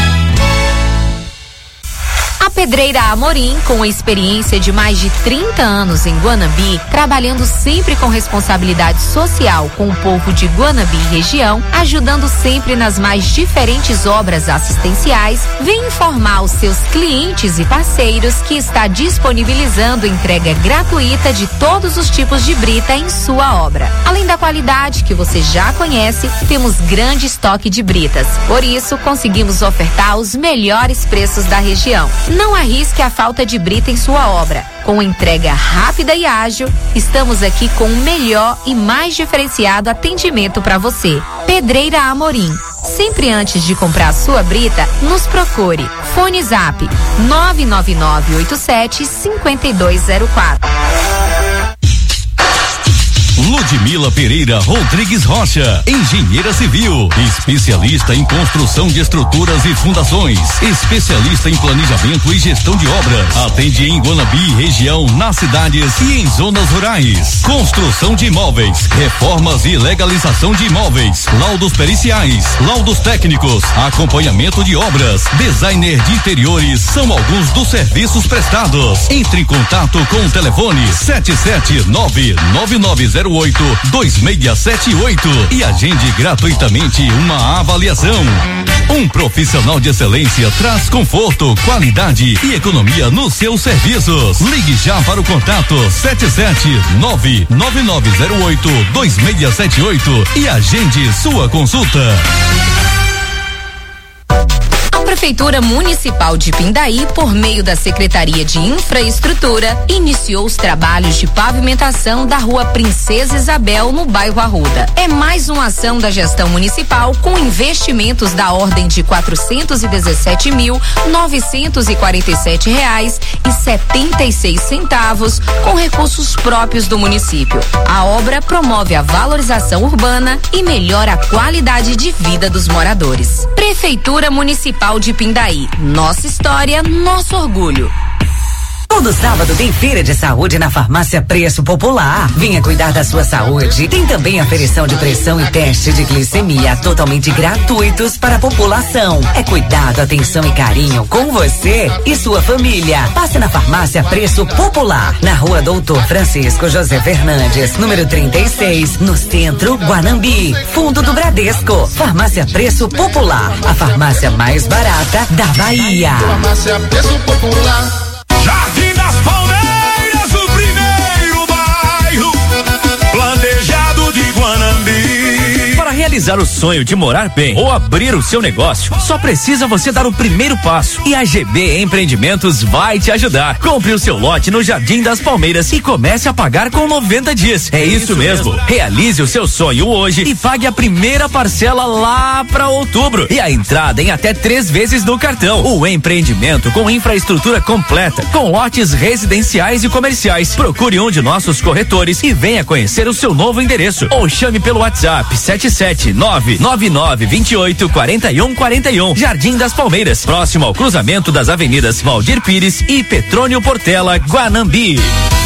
A Pedreira Amorim, com experiência de mais de 30 anos em Guanambi, trabalhando sempre com responsabilidade social com o povo de Guanambi e região, ajudando sempre nas mais diferentes obras assistenciais, vem informar os seus clientes e parceiros que está disponibilizando entrega gratuita de todos os tipos de brita em sua obra. Além da qualidade que você já conhece, temos grande estoque de britas. Por isso, conseguimos ofertar os melhores preços da região. Não arrisque a falta de brita em sua obra. Com entrega rápida e ágil, estamos aqui com o melhor e mais diferenciado atendimento para você. Pedreira Amorim. Sempre antes de comprar sua brita, nos procure. Fone Zap 99987-5204. Ludmila Pereira Rodrigues Rocha, engenheira civil, especialista em construção de estruturas e fundações, especialista em planejamento e gestão de obras. Atende em Guanambi, região, nas cidades e em zonas rurais. Construção de imóveis, reformas e legalização de imóveis, laudos periciais, laudos técnicos, acompanhamento de obras, designer de interiores, são alguns dos serviços prestados. Entre em contato com o telefone 77999082678 e agende gratuitamente uma avaliação. Um profissional de excelência traz conforto, qualidade e economia nos seus serviços. Ligue já para o contato 77999082678 e agende sua consulta. A Prefeitura Municipal de Pindaí, por meio da Secretaria de Infraestrutura, iniciou os trabalhos de pavimentação da Rua Princesa Isabel, no bairro Arruda. É mais uma ação da gestão municipal com investimentos da ordem de R$417.947,76, com recursos próprios do município. A obra promove a valorização urbana e melhora a qualidade de vida dos moradores. Prefeitura Municipal de Pindaí. Nossa história, nosso orgulho. Todo sábado tem feira de saúde na Farmácia Preço Popular. Venha cuidar da sua saúde. Tem também aferição de pressão e teste de glicemia totalmente gratuitos para a população. É cuidado, atenção e carinho com você e sua família. Passe na Farmácia Preço Popular, na Rua Doutor Francisco José Fernandes, número 36, no centro, Guanambi. Fundo do Bradesco. Farmácia Preço Popular, a farmácia mais barata da Bahia. Farmácia Preço Popular. Jardim das Palmeiras, o primeiro bairro planejado de Guanambi. Para realizar o sonho de morar bem ou abrir o seu negócio, só precisa você dar o primeiro passo. E a GB Empreendimentos vai te ajudar. Compre o seu lote no Jardim das Palmeiras e comece a pagar com 90 dias. É isso mesmo. Realize o seu sonho hoje e pague a primeira parcela lá para outubro. E a entrada em até 3 vezes no cartão. O empreendimento com infraestrutura completa, com lotes residenciais e comerciais. Procure um de nossos corretores e venha conhecer o seu novo endereço. Ou chame pelo WhatsApp 77999284141. Jardim das Palmeiras, próximo ao cruzamento das avenidas Valdir Pires e Petrônio Portela, Guanambi.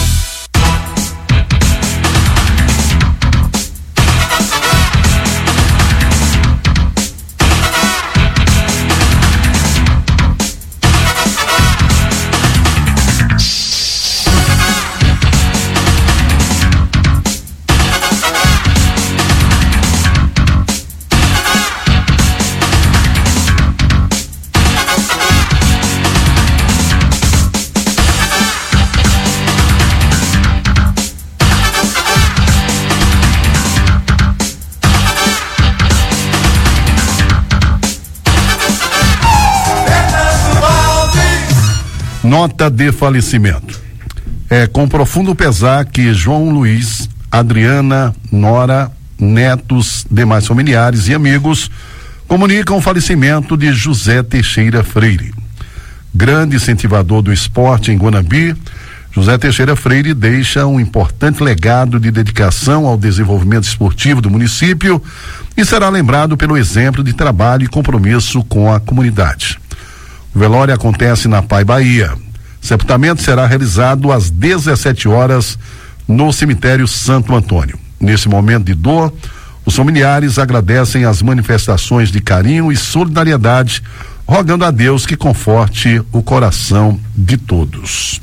Nota de falecimento. É com profundo pesar que João Luiz, Adriana, nora, netos, demais familiares e amigos comunicam o falecimento de José Teixeira Freire. Grande incentivador do esporte em Guanambi, José Teixeira Freire deixa um importante legado de dedicação ao desenvolvimento esportivo do município e será lembrado pelo exemplo de trabalho e compromisso com a comunidade. O velório acontece na Pai Bahia. O sepultamento será realizado às 17 horas no cemitério Santo Antônio. Nesse momento de dor, os familiares agradecem as manifestações de carinho e solidariedade, rogando a Deus que conforte o coração de todos.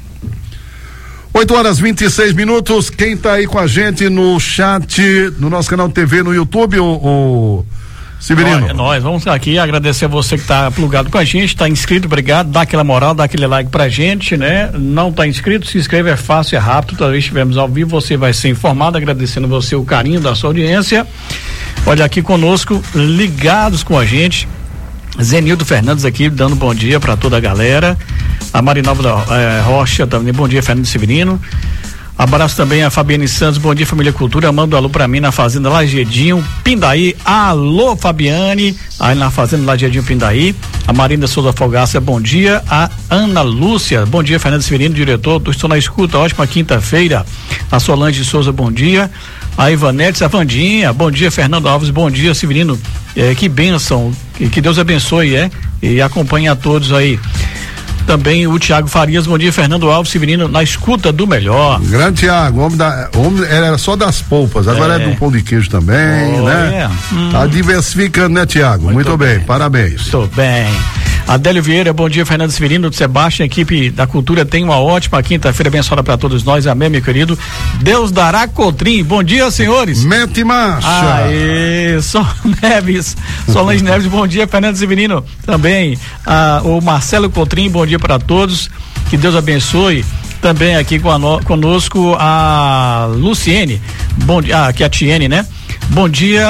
8h26. Quem está aí com a gente no chat, no nosso canal TV, no YouTube, o Severino? Nós vamos aqui agradecer a você que está plugado com a gente, está inscrito, obrigado, dá aquela moral, dá aquele like pra gente, né? Não está inscrito, se inscreve, é fácil, é rápido, toda vez que estivermos ao vivo, você vai ser informado, agradecendo você o carinho da sua audiência. Olha, aqui conosco, ligados com a gente, Zenildo Fernandes aqui, dando bom dia para toda a galera. A Marinalva Rocha também, bom dia, Fernando Severino. Abraço também a Fabiane Santos, bom dia, família Cultura, manda um alô pra mim na Fazenda Lagedinho, Pindaí, alô Fabiane, aí na Fazenda Lagedinho, Pindaí. A Marinda Souza Fogaça, bom dia. A Ana Lúcia, bom dia, Fernando Severino, diretor, estou na escuta, ótima quinta-feira. A Solange Souza, bom dia. A Ivanete, a Vandinha, bom dia, Fernando Alves, bom dia, Severino, que bênção, que Deus abençoe, e acompanhe a todos aí. Também o Tiago Farias, bom dia, Fernando Alves, Severino, na escuta do melhor. Grande Tiago, homem era só das polpas, agora é do pão de queijo também, né? Tá diversificando, né, Tiago? Muito bem, parabéns. Estou bem. Adélio Vieira, bom dia, Fernando Severino, Sebastião, equipe da Cultura, tem uma ótima quinta-feira abençoada para todos nós, amém, meu querido. Deus dará Cotrim, bom dia, senhores. Mete marcha. Aê, Solange Neves, bom dia, Fernando Severino, também. O Marcelo Cotrim, bom dia para todos, que Deus abençoe. Também aqui conosco a Luciene, bom dia, aqui a Tiene, né? Bom dia,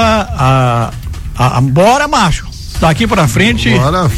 bora, macho. Daqui pra frente. Bora.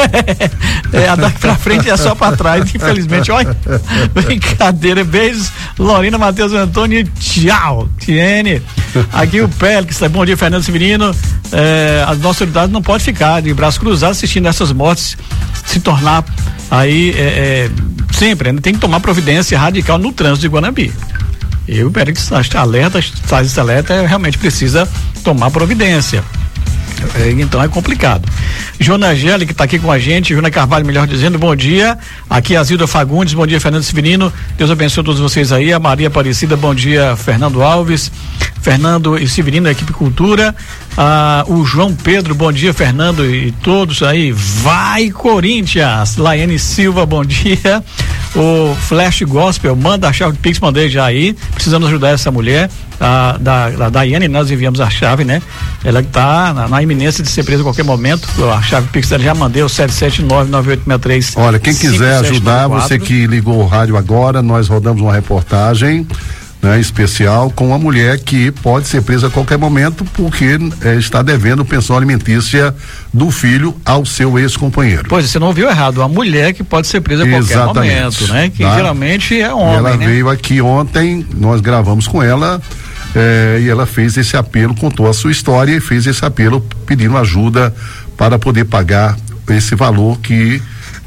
Daqui pra frente é só pra trás, infelizmente. Olha, brincadeira. Beijos, Lorena, Matheus, Antônio, tchau. Tiene. Aqui o Pélix, bom dia, Fernando Severino. A nossa unidade não pode ficar de braços cruzados assistindo essas mortes se tornar aí sempre, né? Tem que tomar providência radical no trânsito de Guanambi. O Pélix traz esse alerta, realmente precisa tomar providência. Então é complicado. Jona Angélica, que está aqui com a gente, Jona Carvalho, melhor dizendo, bom dia. Aqui a Zilda Fagundes, bom dia, Fernando Severino. Deus abençoe todos vocês aí. A Maria Aparecida, bom dia, Fernando Alves. Fernando e Severino, da equipe Cultura. O João Pedro, bom dia, Fernando e todos aí. Vai, Corinthians! Laiane Silva, bom dia. O Flash Gospel, manda a chave de Pix, mandei já aí. Precisamos ajudar essa mulher. Da Daiane, nós enviamos a chave, né? Ela que tá na iminência de ser presa a qualquer momento. A chave Pix já mandei, o 7799863. Olha, quem quiser ajudar, você que ligou o rádio agora, nós rodamos uma reportagem, né, especial com uma mulher que pode ser presa a qualquer momento porque está devendo pensão alimentícia do filho ao seu ex-companheiro. Pois, você não ouviu errado, a mulher que pode ser presa a qualquer momento, né? Que geralmente é homem, ela né? Veio aqui ontem, nós gravamos com ela, e ela fez esse apelo, contou a sua história e fez esse apelo pedindo ajuda para poder pagar esse valor que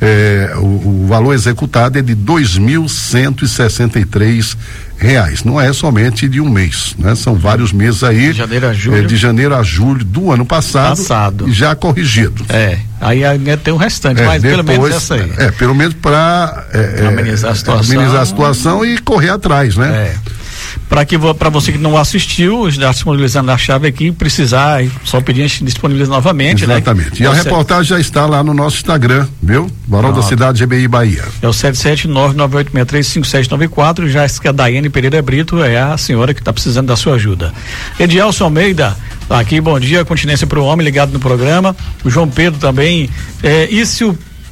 o valor executado é de R$2.163. Não é somente de um mês, né? São vários meses aí. De janeiro a julho. De janeiro a julho do ano passado. E já corrigido. Aí tem o restante, mas depois, pelo menos essa aí. Pelo menos para amenizar a situação. Amenizar a situação e correr atrás, né? Para você que não assistiu, já disponibilizando a chave aqui, precisar, só pedir, a gente disponibiliza novamente. Exatamente. Né? E a reportagem já está lá no nosso Instagram, viu? Varal da Cidade, GBI Bahia. É o 77998635794, já que a Daiane Pereira Brito é a senhora que está precisando da sua ajuda. Edielson Almeida, tá aqui, bom dia, continência para o homem ligado no programa. O João Pedro também. E se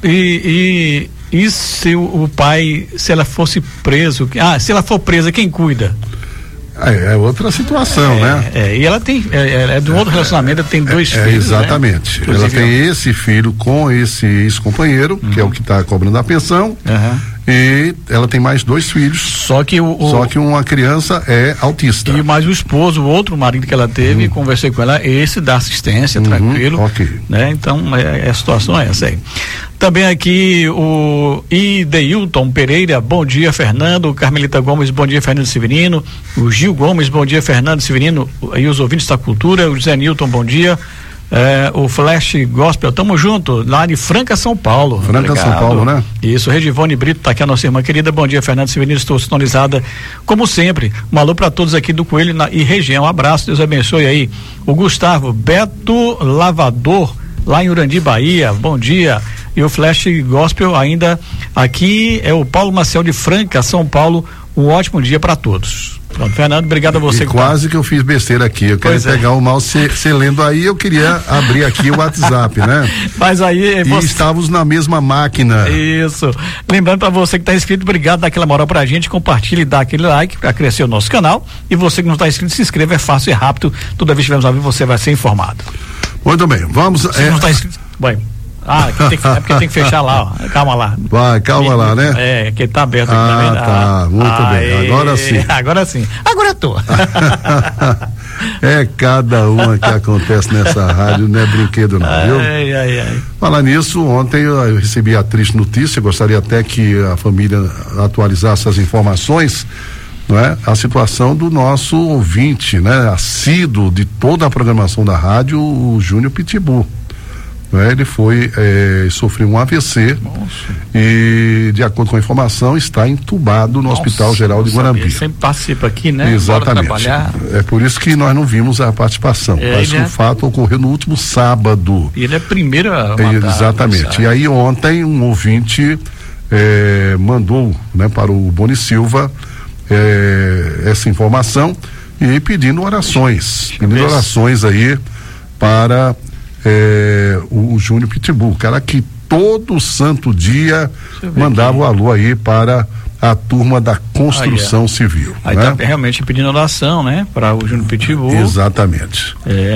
o pai, se ela fosse preso, se ela for presa, quem cuida? É outra situação, né? E ela tem, é de um outro relacionamento, ela tem dois filhos. Exatamente. Né? Ela tem esse filho com esse ex-companheiro, que é o que está cobrando a pensão. E ela tem mais 2 filhos. Só que uma criança é autista. E mais o esposo, o outro marido que ela teve, conversei com ela, esse dá assistência, tranquilo. Né? Então, a situação é essa aí. Também aqui o Ideilton Pereira, bom dia, Fernando. Carmelita Gomes, bom dia, Fernando Severino. O Gil Gomes, bom dia, Fernando Severino. E os ouvintes da Cultura. O José Nilton, bom dia. O Flash Gospel, tamo junto, lá de Franca, São Paulo. Franca, São Paulo, né? Isso, Regivone Brito tá aqui, a nossa irmã querida. Bom dia, Fernando Severino, estou sintonizada como sempre. Um alô para todos aqui do Coelho e região. Um abraço, Deus abençoe aí. O Gustavo Beto Lavador, lá em Urandi, Bahia. Bom dia. E o Flash Gospel ainda aqui é o Paulo Maciel de Franca, São Paulo. Um ótimo dia para todos. Pronto, Fernando, obrigado a você. Quase que eu fiz besteira aqui. Eu quero pegar o mouse, você lendo aí, eu queria abrir aqui o WhatsApp, né? Mas aí estávamos na mesma máquina. Isso. Lembrando para você que está inscrito, obrigado, dá aquela moral pra gente, compartilhe e dá aquele like para crescer o nosso canal. E você que não está inscrito, se inscreva, é fácil e rápido. Toda vez que tivermos ao vivo, você vai ser informado. Muito bem, vamos. Se não está inscrito, vai. É porque tem que fechar lá, ó. Calma lá. Vai, calma lá, né? Que tá aberto aqui também. Tá, muito bem. Agora sim. Agora sim. Agora eu tô. É cada uma que acontece nessa rádio, não é brinquedo não, viu? Falar nisso, ontem eu recebi a triste notícia, gostaria até que a família atualizasse as informações, não é? A situação do nosso ouvinte, né? Assíduo de toda a programação da rádio, o Júnior Pitbull. Ele sofreu um AVC. Nossa. E, de acordo com a informação, está entubado no Hospital Geral de Guanambi. Sempre participa aqui, né? Exatamente. É por isso que nós não vimos a participação. Parece que o fato ocorreu no último sábado. E ele é primeiro a exatamente. E aí ontem um ouvinte mandou, né, para o Boni Silva essa informação e pedindo orações. Aí para o Júnior Pitbull, cara que todo santo dia mandava o alô aí para a turma da construção civil. Aí né? Tá realmente pedindo oração, né? Para o Júnior Pitbull. Exatamente.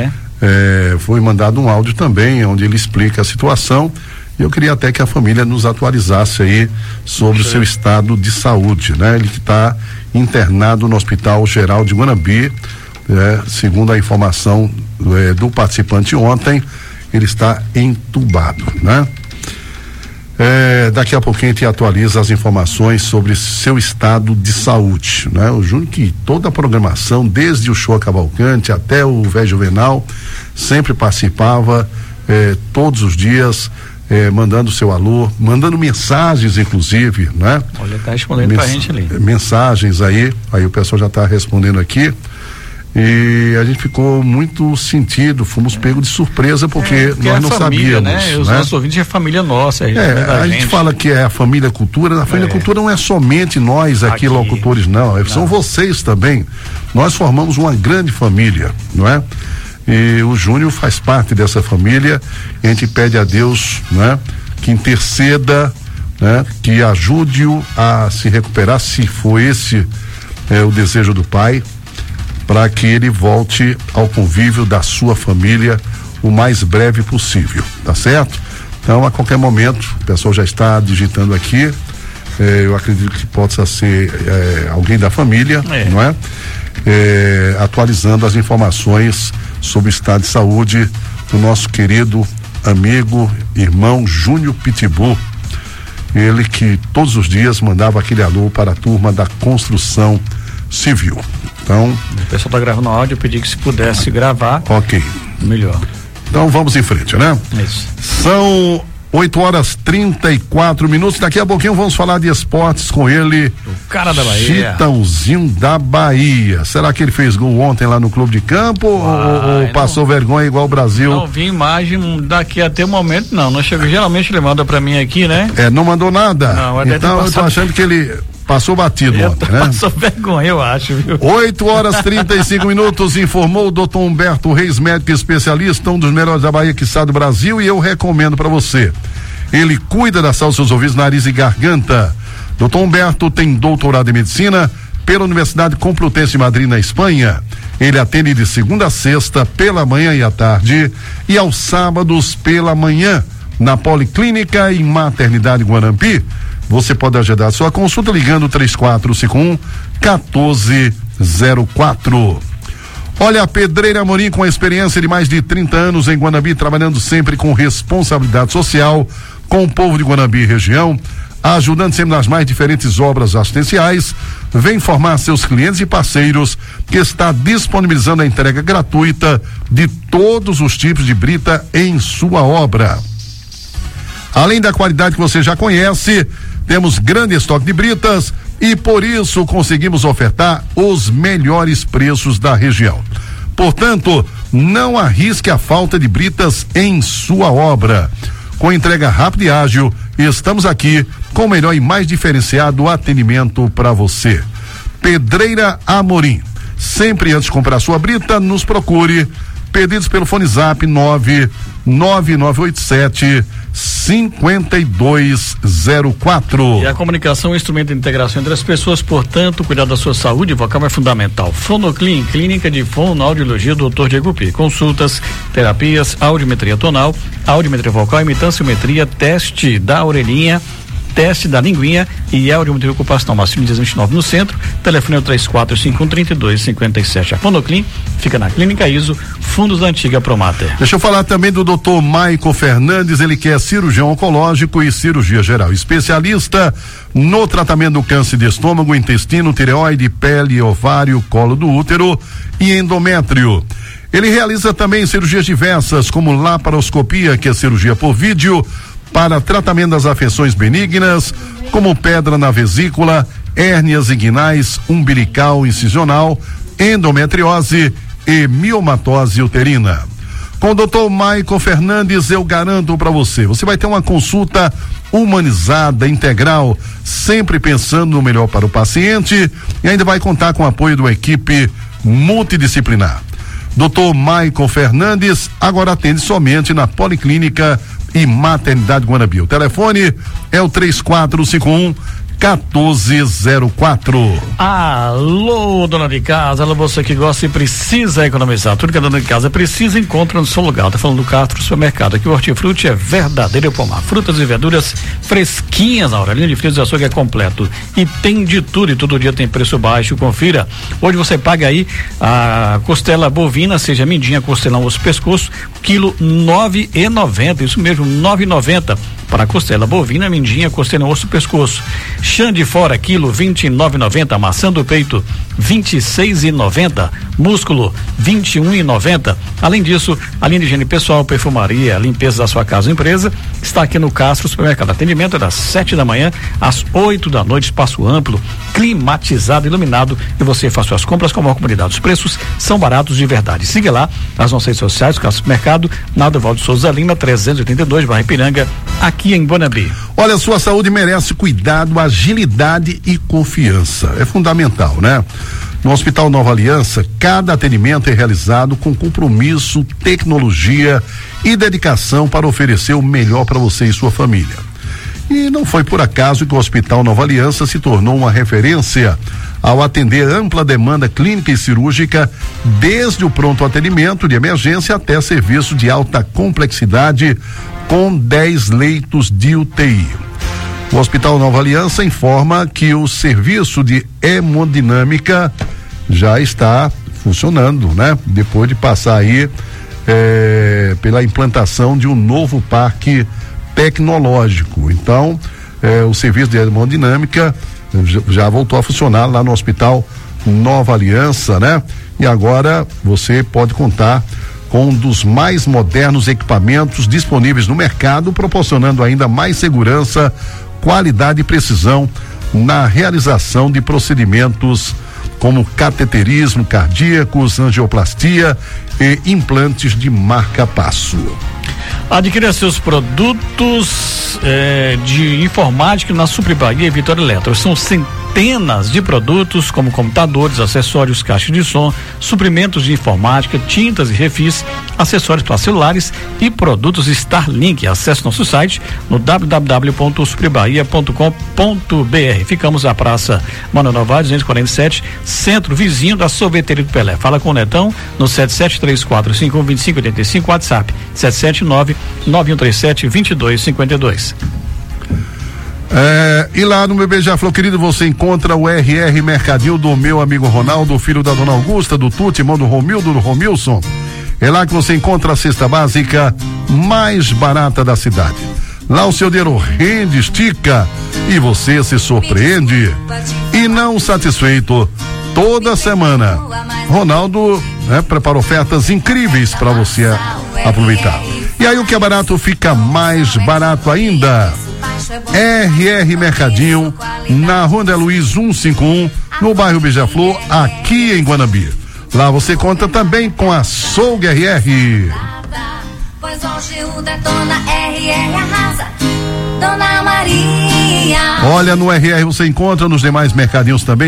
Foi mandado um áudio também, onde ele explica a situação, e eu queria até que a família nos atualizasse aí sobre o seu estado de saúde, né? Ele que está internado no Hospital Geral de Guanambi. Segundo a informação do participante ontem, ele está entubado, né? Daqui a pouquinho a gente atualiza as informações sobre seu estado de saúde, né? O Júnior, que toda a programação, desde o Show Cavalcante até o Velho Juvenal, sempre participava, todos os dias, mandando seu alô, mandando mensagens, inclusive, né? Olha, tá respondendo pra gente ali. Mensagens aí o pessoal já está respondendo aqui. E a gente ficou muito sentido, fomos pegos de surpresa porque nós não família, sabíamos. Né? Os nossos ouvintes é família nossa. A gente fala que é a família cultura, a família cultura não é somente nós aqui locutores, não. São vocês também. Nós formamos uma grande família, não é? E o Júnior faz parte dessa família, e a gente pede a Deus, né, que interceda, né, que ajude-o a se recuperar, se for esse o desejo do Pai, para que ele volte ao convívio da sua família o mais breve possível, tá certo? Então, a qualquer momento, o pessoal já está digitando aqui, eu acredito que possa ser alguém da família, não é? Atualizando as informações sobre o estado de saúde do nosso querido amigo, irmão Júnior Pitbull, ele que todos os dias mandava aquele alô para a turma da construção civil. Então, o pessoal está gravando áudio, eu pedi que se pudesse gravar. Ok. Melhor. Então vamos em frente, né? Isso. São 8h34. Daqui a pouquinho vamos falar de esportes com ele. O cara da Bahia. Chitãozinho da Bahia. Será que ele fez gol ontem lá no clube de campo ou passou vergonha igual o Brasil? Não vi imagem daqui até o momento, não. Não chegou, geralmente ele manda pra mim aqui, né? Não mandou nada? Não, então eu tô achando que ele passou batido ontem, né? Passou vergonha, eu acho, viu? 8h35, informou o doutor Humberto Reis, médico especialista, um dos melhores da Bahia, quiçá do Brasil, e eu recomendo para você. Ele cuida da saúde dos seus ouvidos, nariz e garganta. Doutor Humberto tem doutorado em medicina pela Universidade Complutense de Madrid, na Espanha. Ele atende de segunda a sexta, pela manhã e à tarde, e aos sábados pela manhã, na Policlínica e Maternidade Guanambi. Você pode agendar sua consulta ligando 3451-1404. Olha, a Pedreira Amorim, com a experiência de mais de 30 anos em Guanambi, trabalhando sempre com responsabilidade social com o povo de Guanambi e região, ajudando sempre nas mais diferentes obras assistenciais, vem informar seus clientes e parceiros que está disponibilizando a entrega gratuita de todos os tipos de brita em sua obra. Além da qualidade que você já conhece, temos grande estoque de britas e por isso conseguimos ofertar os melhores preços da região. Portanto, não arrisque a falta de britas em sua obra. Com entrega rápida e ágil, estamos aqui com o melhor e mais diferenciado atendimento para você. Pedreira Amorim. Sempre antes de comprar sua brita, nos procure. Pedidos pelo fone zap 99987-5204. E a comunicação é um instrumento de integração entre as pessoas, portanto, cuidar da sua saúde vocal é fundamental. Fonoclin, clínica de fonoaudiologia, Dr. Diego P. Consultas, terapias, audiometria tonal, audiometria vocal, imitanciometria, teste da orelhinha, teste da linguinha e audiometria ocupacional masculino 29 no centro. Telefone é o 3451-3257. A Fonoclin fica na Clínica ISO, fundos da antiga Promater. Deixa eu falar também do Dr. Maico Fernandes, ele que é cirurgião oncológico e cirurgia geral, especialista no tratamento do câncer de estômago, intestino, tireoide, pele, ovário, colo do útero e endométrio. Ele realiza também cirurgias diversas, como laparoscopia, que é cirurgia por vídeo, para tratamento das afecções benignas, como pedra na vesícula, hérnias inguinais, umbilical, incisional, endometriose e miomatose uterina. Com o Dr. Maico Fernandes, eu garanto para você vai ter uma consulta humanizada, integral, sempre pensando no melhor para o paciente e ainda vai contar com o apoio de uma equipe multidisciplinar. Dr. Maico Fernandes agora atende somente na Policlínica e Maternidade Guanabí. O telefone é o 3451-1404. Alô, dona de casa, alô, você que gosta e precisa economizar. Tudo que a dona de casa precisa, encontra no seu lugar. Tá falando do Castro Supermercado. Aqui o hortifruti é verdadeiro pomar. Frutas e verduras fresquinhas na hora. A linha de frios e açougue é completo. E tem de tudo, e todo dia tem preço baixo. Confira. Hoje você paga aí a costela bovina, seja mindinha, costelão, osso, pescoço, quilo R$9,90. Isso mesmo, R$9,90. Para a costela bovina, mindinha, costelão, osso, pescoço. Chã de fora, quilo R$29,90. Maçã do peito, R$26,90. Músculo, R$21,90. Além disso, a linha de higiene pessoal, perfumaria, limpeza da sua casa ou empresa, está aqui no Castro Supermercado. Atendimento é das 7 da manhã às 8 da noite, espaço amplo, climatizado, iluminado, e você faz suas compras com a maior comunidade. Os preços são baratos de verdade. Siga lá as nossas redes sociais, Castro Supermercado, na Adevaldo Souza Lima, 382, bairro Ipiranga, aqui em Guanabí. Olha, sua saúde merece cuidado, agilidade e confiança. É fundamental, né? No Hospital Nova Aliança, cada atendimento é realizado com compromisso, tecnologia e dedicação para oferecer o melhor para você e sua família. E não foi por acaso que o Hospital Nova Aliança se tornou uma referência ao atender ampla demanda clínica e cirúrgica, desde o pronto atendimento de emergência até serviço de alta complexidade, com 10 leitos de UTI. O Hospital Nova Aliança informa que o serviço de hemodinâmica já está funcionando, né? Depois de passar aí pela implantação de um novo parque tecnológico. Então, o serviço de hemodinâmica já voltou a funcionar lá no Hospital Nova Aliança, né? E agora você pode contar com um dos mais modernos equipamentos disponíveis no mercado, proporcionando ainda mais segurança, qualidade e precisão na realização de procedimentos como cateterismo cardíacos, angioplastia e implantes de marca-passo. Adquira seus produtos de informática na Super Bahia e Vitória Eletro. São centenas de produtos como computadores, acessórios, caixas de som, suprimentos de informática, tintas e refis, acessórios para celulares e produtos Starlink. Acesse nosso site no www.superbahia.com.br. Ficamos na Praça Manoel Novaes, 247, centro vizinho da Sorveteria do Pelé. Fala com o Netão no 7734512585, WhatsApp 779-9137-2252. E lá no meu Beija-Flor, querido, você encontra o RR Mercadinho do meu amigo Ronaldo, filho da dona Augusta, do Tuti, irmão do Romildo, do Romilson. É lá que você encontra a cesta básica mais barata da cidade. Lá o seu dedo rende, estica e você se surpreende. E não satisfeito, toda semana, Ronaldo prepara ofertas incríveis para você aproveitar. E aí o que é barato fica mais barato ainda. RR Mercadinho, na Rua André Luiz 151, no bairro Beija-Flor, aqui em Guanambi. Lá você conta também com a Açougue RR. Pois hoje o Detona RR arrasa, Dona Maria. Olha, no RR você encontra nos demais mercadinhos também